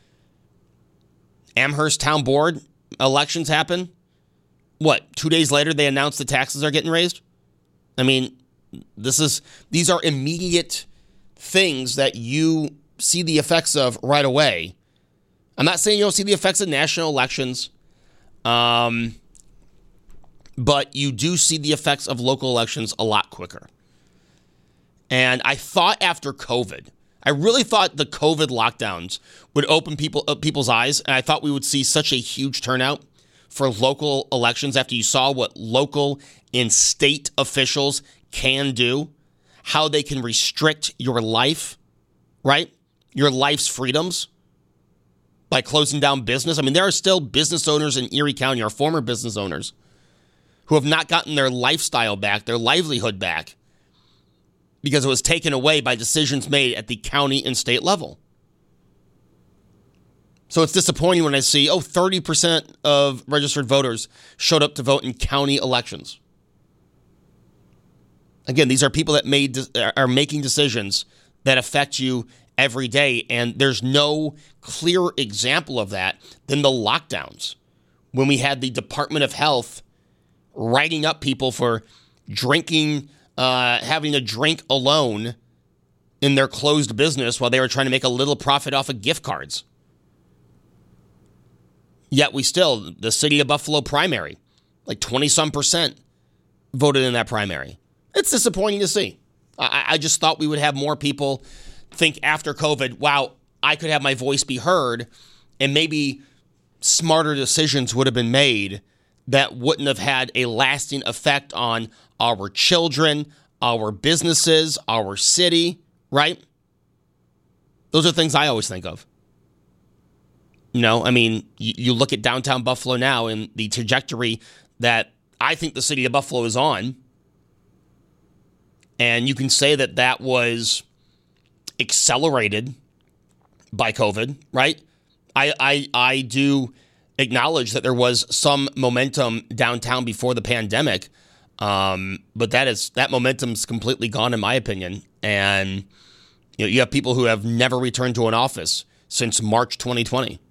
Amherst Town Board elections happen. 2 days later, they announce the taxes are getting raised? I mean, these are immediate things that you see the effects of right away. I'm not saying you don't see the effects of national elections, but you do see the effects of local elections a lot quicker. And I thought after COVID, I really thought the COVID lockdowns would open people's eyes, and I thought we would see such a huge turnout for local elections after you saw what local and state officials can do, how they can restrict your life, right? Your life's freedoms by closing down business. I mean, there are still business owners in Erie County, or former business owners, who have not gotten their lifestyle back, their livelihood back, because it was taken away by decisions made at the county and state level. So it's disappointing when I see, 30% of registered voters showed up to vote in county elections. Again, these are people that are making decisions that affect you every day, and there's no clearer example of that than the lockdowns, when we had the Department of Health writing up people for drinking, having a drink alone in their closed business while they were trying to make a little profit off of gift cards. Yet the city of Buffalo primary, like 20-some% voted in that primary. It's disappointing to see. I just thought we would have more people think after COVID, wow, I could have my voice be heard, and maybe smarter decisions would have been made that wouldn't have had a lasting effect on our children, our businesses, our city, right? Those are things I always think of. I mean, you look at downtown Buffalo now and the trajectory that I think the city of Buffalo is on, and you can say that was accelerated by COVID, right? I do acknowledge that there was some momentum downtown before the pandemic, but that momentum's completely gone, in my opinion. And you have people who have never returned to an office since March 2020.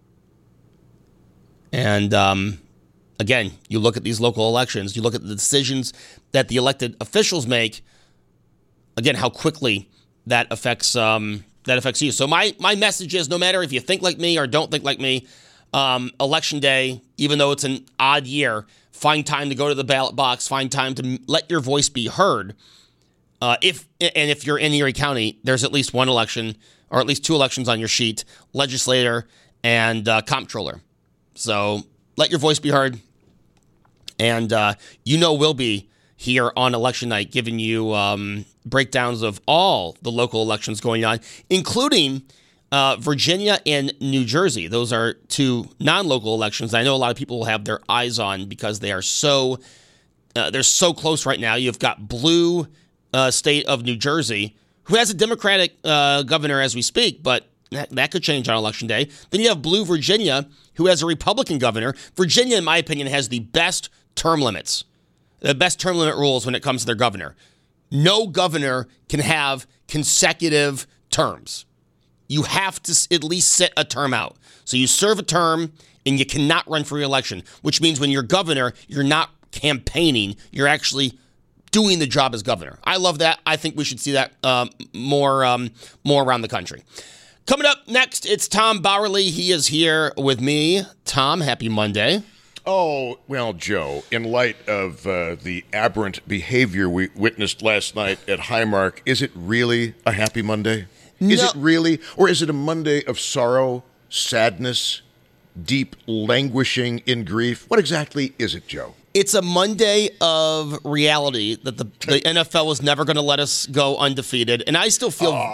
And again, you look at these local elections, you look at the decisions that the elected officials make. Again, how quickly that affects you. So my message is, no matter if you think like me or don't think like me, election day, even though it's an odd year, find time to go to the ballot box, find time to let your voice be heard. If you're in Erie County, there's at least one election, or at least two elections on your sheet: legislator and comptroller. So let your voice be heard, and we'll be here on election night giving you breakdowns of all the local elections going on, including Virginia and New Jersey. Those are two non-local elections I know a lot of people will have their eyes on because they are they're so close right now. You've got blue state of New Jersey, who has a Democratic governor as we speak, but that could change on Election Day. Then you have blue Virginia, who has a Republican governor. Virginia, in my opinion, has the best term limits, the best term limit rules when it comes to their governor. No governor can have consecutive terms. You have to at least sit a term out. So you serve a term and you cannot run for re-election, which means when you're governor, you're not campaigning, you're actually doing the job as governor. I love that. I think we should see that more around the country. Coming up next, it's Tom Bauerle. He is here with me. Tom, happy Monday. Oh, well, Joe, in light of the aberrant behavior we witnessed last night at Highmark, is it really a happy Monday? No. Is it really? Or is it a Monday of sorrow, sadness, deep languishing in grief? What exactly is it, Joe? It's a Monday of reality that the NFL is never going to let us go undefeated, and I still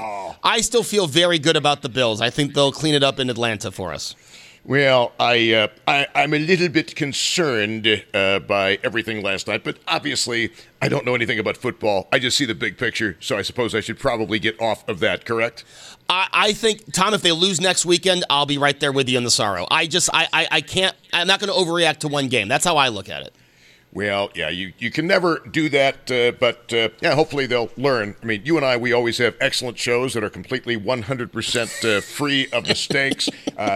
feel very good about the Bills. I think they'll clean it up in Atlanta for us. Well, I'm a little bit concerned by everything last night, but obviously I don't know anything about football. I just see the big picture, so I suppose I should probably get off of that, correct? I think, Tom, if they lose next weekend, I'll be right there with you in the sorrow. I can't, I'm not going to overreact to one game. That's how I look at it. Well, yeah, you can never do that, but hopefully they'll learn. I mean, you and I, we always have excellent shows that are completely 100% free of mistakes.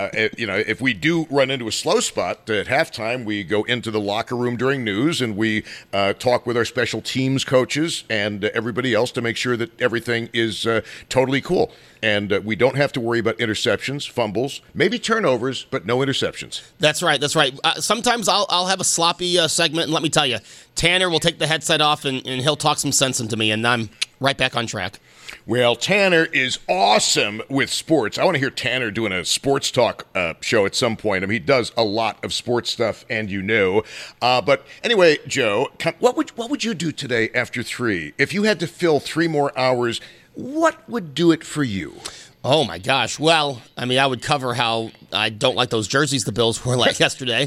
If we do run into a slow spot at halftime, we go into the locker room during news and we talk with our special teams coaches and everybody else to make sure that everything is totally cool. And we don't have to worry about interceptions, fumbles, maybe turnovers, but no interceptions. That's right. Sometimes I'll have a sloppy segment, and let me tell you, Tanner will take the headset off, and he'll talk some sense into me, and I'm right back on track. Well, Tanner is awesome with sports. I want to hear Tanner doing a sports talk show at some point. I mean, he does a lot of sports stuff, and But anyway, Joe, what would you do today after 3? If you had to fill 3 more hours, what would do it for you? Oh, my gosh. Well, I mean, I would cover how I don't like those jerseys the Bills wore like yesterday.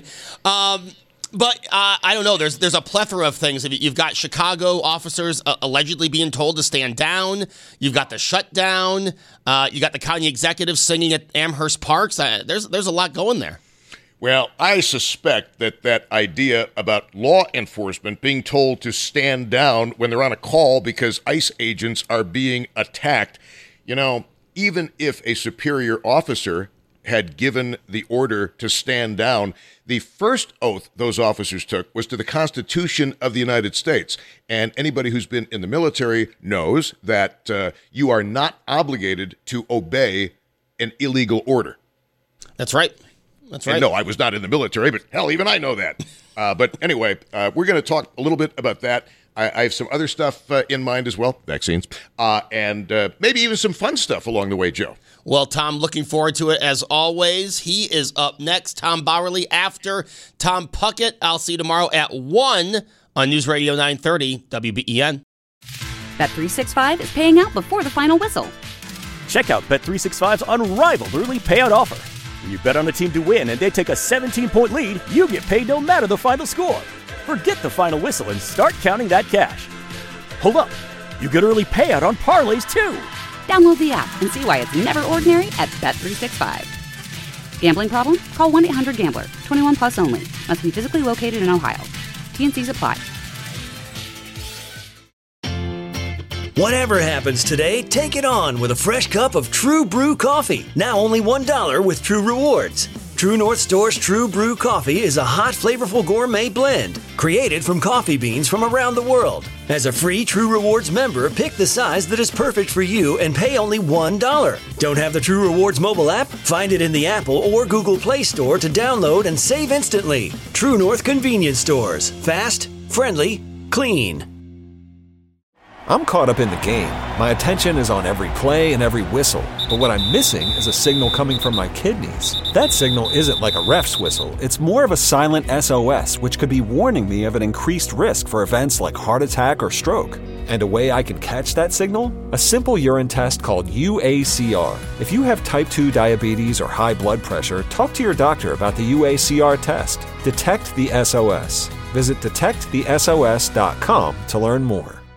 But I don't know. There's a plethora of things. You've got Chicago officers allegedly being told to stand down. You've got the shutdown. You got the county executives singing at Amherst Parks. There's a lot going there. Well, I suspect that idea about law enforcement being told to stand down when they're on a call because ICE agents are being attacked, even if a superior officer had given the order to stand down, the first oath those officers took was to the Constitution of the United States. And anybody who's been in the military knows that you are not obligated to obey an illegal order. That's right. That's right. And no, I was not in the military, but hell, even I know that. But anyway, we're going to talk a little bit about that. I have some other stuff in mind as well, vaccines, and maybe even some fun stuff along the way, Joe. Well, Tom, looking forward to it as always. He is up next, Tom Bauerle, after Tom Puckett. I'll see you tomorrow at 1 on News Radio 930 WBEN. Bet365 is paying out before the final whistle. Check out Bet365's unrivaled early payout offer. When you bet on a team to win and they take a 17-point lead, you get paid no matter the final score. Forget the final whistle and start counting that cash. Hold up. You get early payout on parlays, too. Download the app and see why it's never ordinary at Bet365. Gambling problem? Call 1-800-GAMBLER. 21 plus only. Must be physically located in Ohio. T&Cs apply. Whatever happens today, take it on with a fresh cup of True Brew coffee. Now only $1 with True Rewards. True North Store's True Brew coffee is a hot, flavorful gourmet blend created from coffee beans from around the world. As a free True Rewards member, pick the size that is perfect for you and pay only $1. Don't have the True Rewards mobile app? Find it in the Apple or Google Play Store to download and save instantly. True North Convenience Stores. Fast, friendly, clean. I'm caught up in the game. My attention is on every play and every whistle. But what I'm missing is a signal coming from my kidneys. That signal isn't like a ref's whistle. It's more of a silent SOS, which could be warning me of an increased risk for events like heart attack or stroke. And a way I can catch that signal? A simple urine test called UACR. If you have type 2 diabetes or high blood pressure, talk to your doctor about the UACR test. Detect the SOS. Visit detectthesos.com to learn more.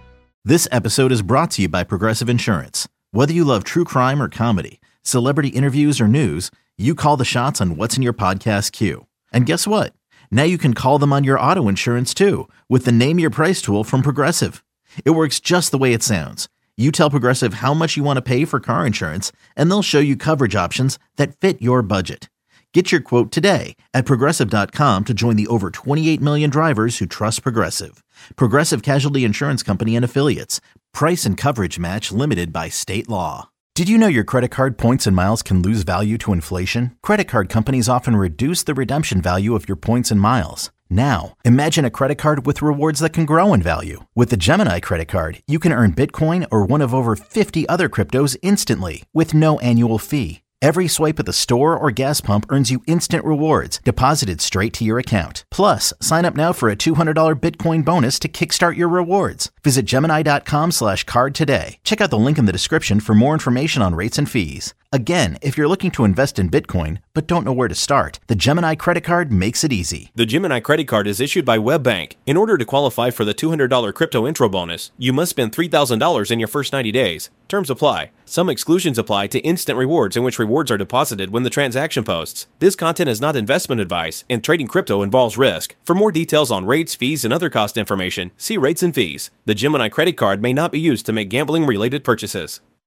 This episode is brought to you by Progressive Insurance. Whether you love true crime or comedy, celebrity interviews or news, you call the shots on what's in your podcast queue. And guess what? Now you can call them on your auto insurance too with the Name Your Price tool from Progressive. It works just the way it sounds. You tell Progressive how much you want to pay for car insurance, and they'll show you coverage options that fit your budget. Get your quote today at Progressive.com to join the over 28 million drivers who trust Progressive. Progressive Casualty Insurance Company and Affiliates. Price and coverage match limited by state law. Did you know your credit card points and miles can lose value to inflation? Credit card companies often reduce the redemption value of your points and miles. Now, imagine a credit card with rewards that can grow in value. With the Gemini credit card, you can earn Bitcoin or one of over 50 other cryptos instantly with no annual fee. Every swipe at the store or gas pump earns you instant rewards deposited straight to your account. Plus, sign up now for a $200 Bitcoin bonus to kickstart your rewards. Visit Gemini.com/card today. Check out the link in the description for more information on rates and fees. Again, if you're looking to invest in Bitcoin but don't know where to start, the Gemini credit card makes it easy. The Gemini credit card is issued by WebBank. In order to qualify for the $200 crypto intro bonus, you must spend $3,000 in your first 90 days. Terms apply. Some exclusions apply to instant rewards in which rewards are deposited when the transaction posts. This content is not investment advice, and trading crypto involves risk. For more details on rates, fees, and other cost information, see rates and fees. The Gemini credit card may not be used to make gambling-related purchases.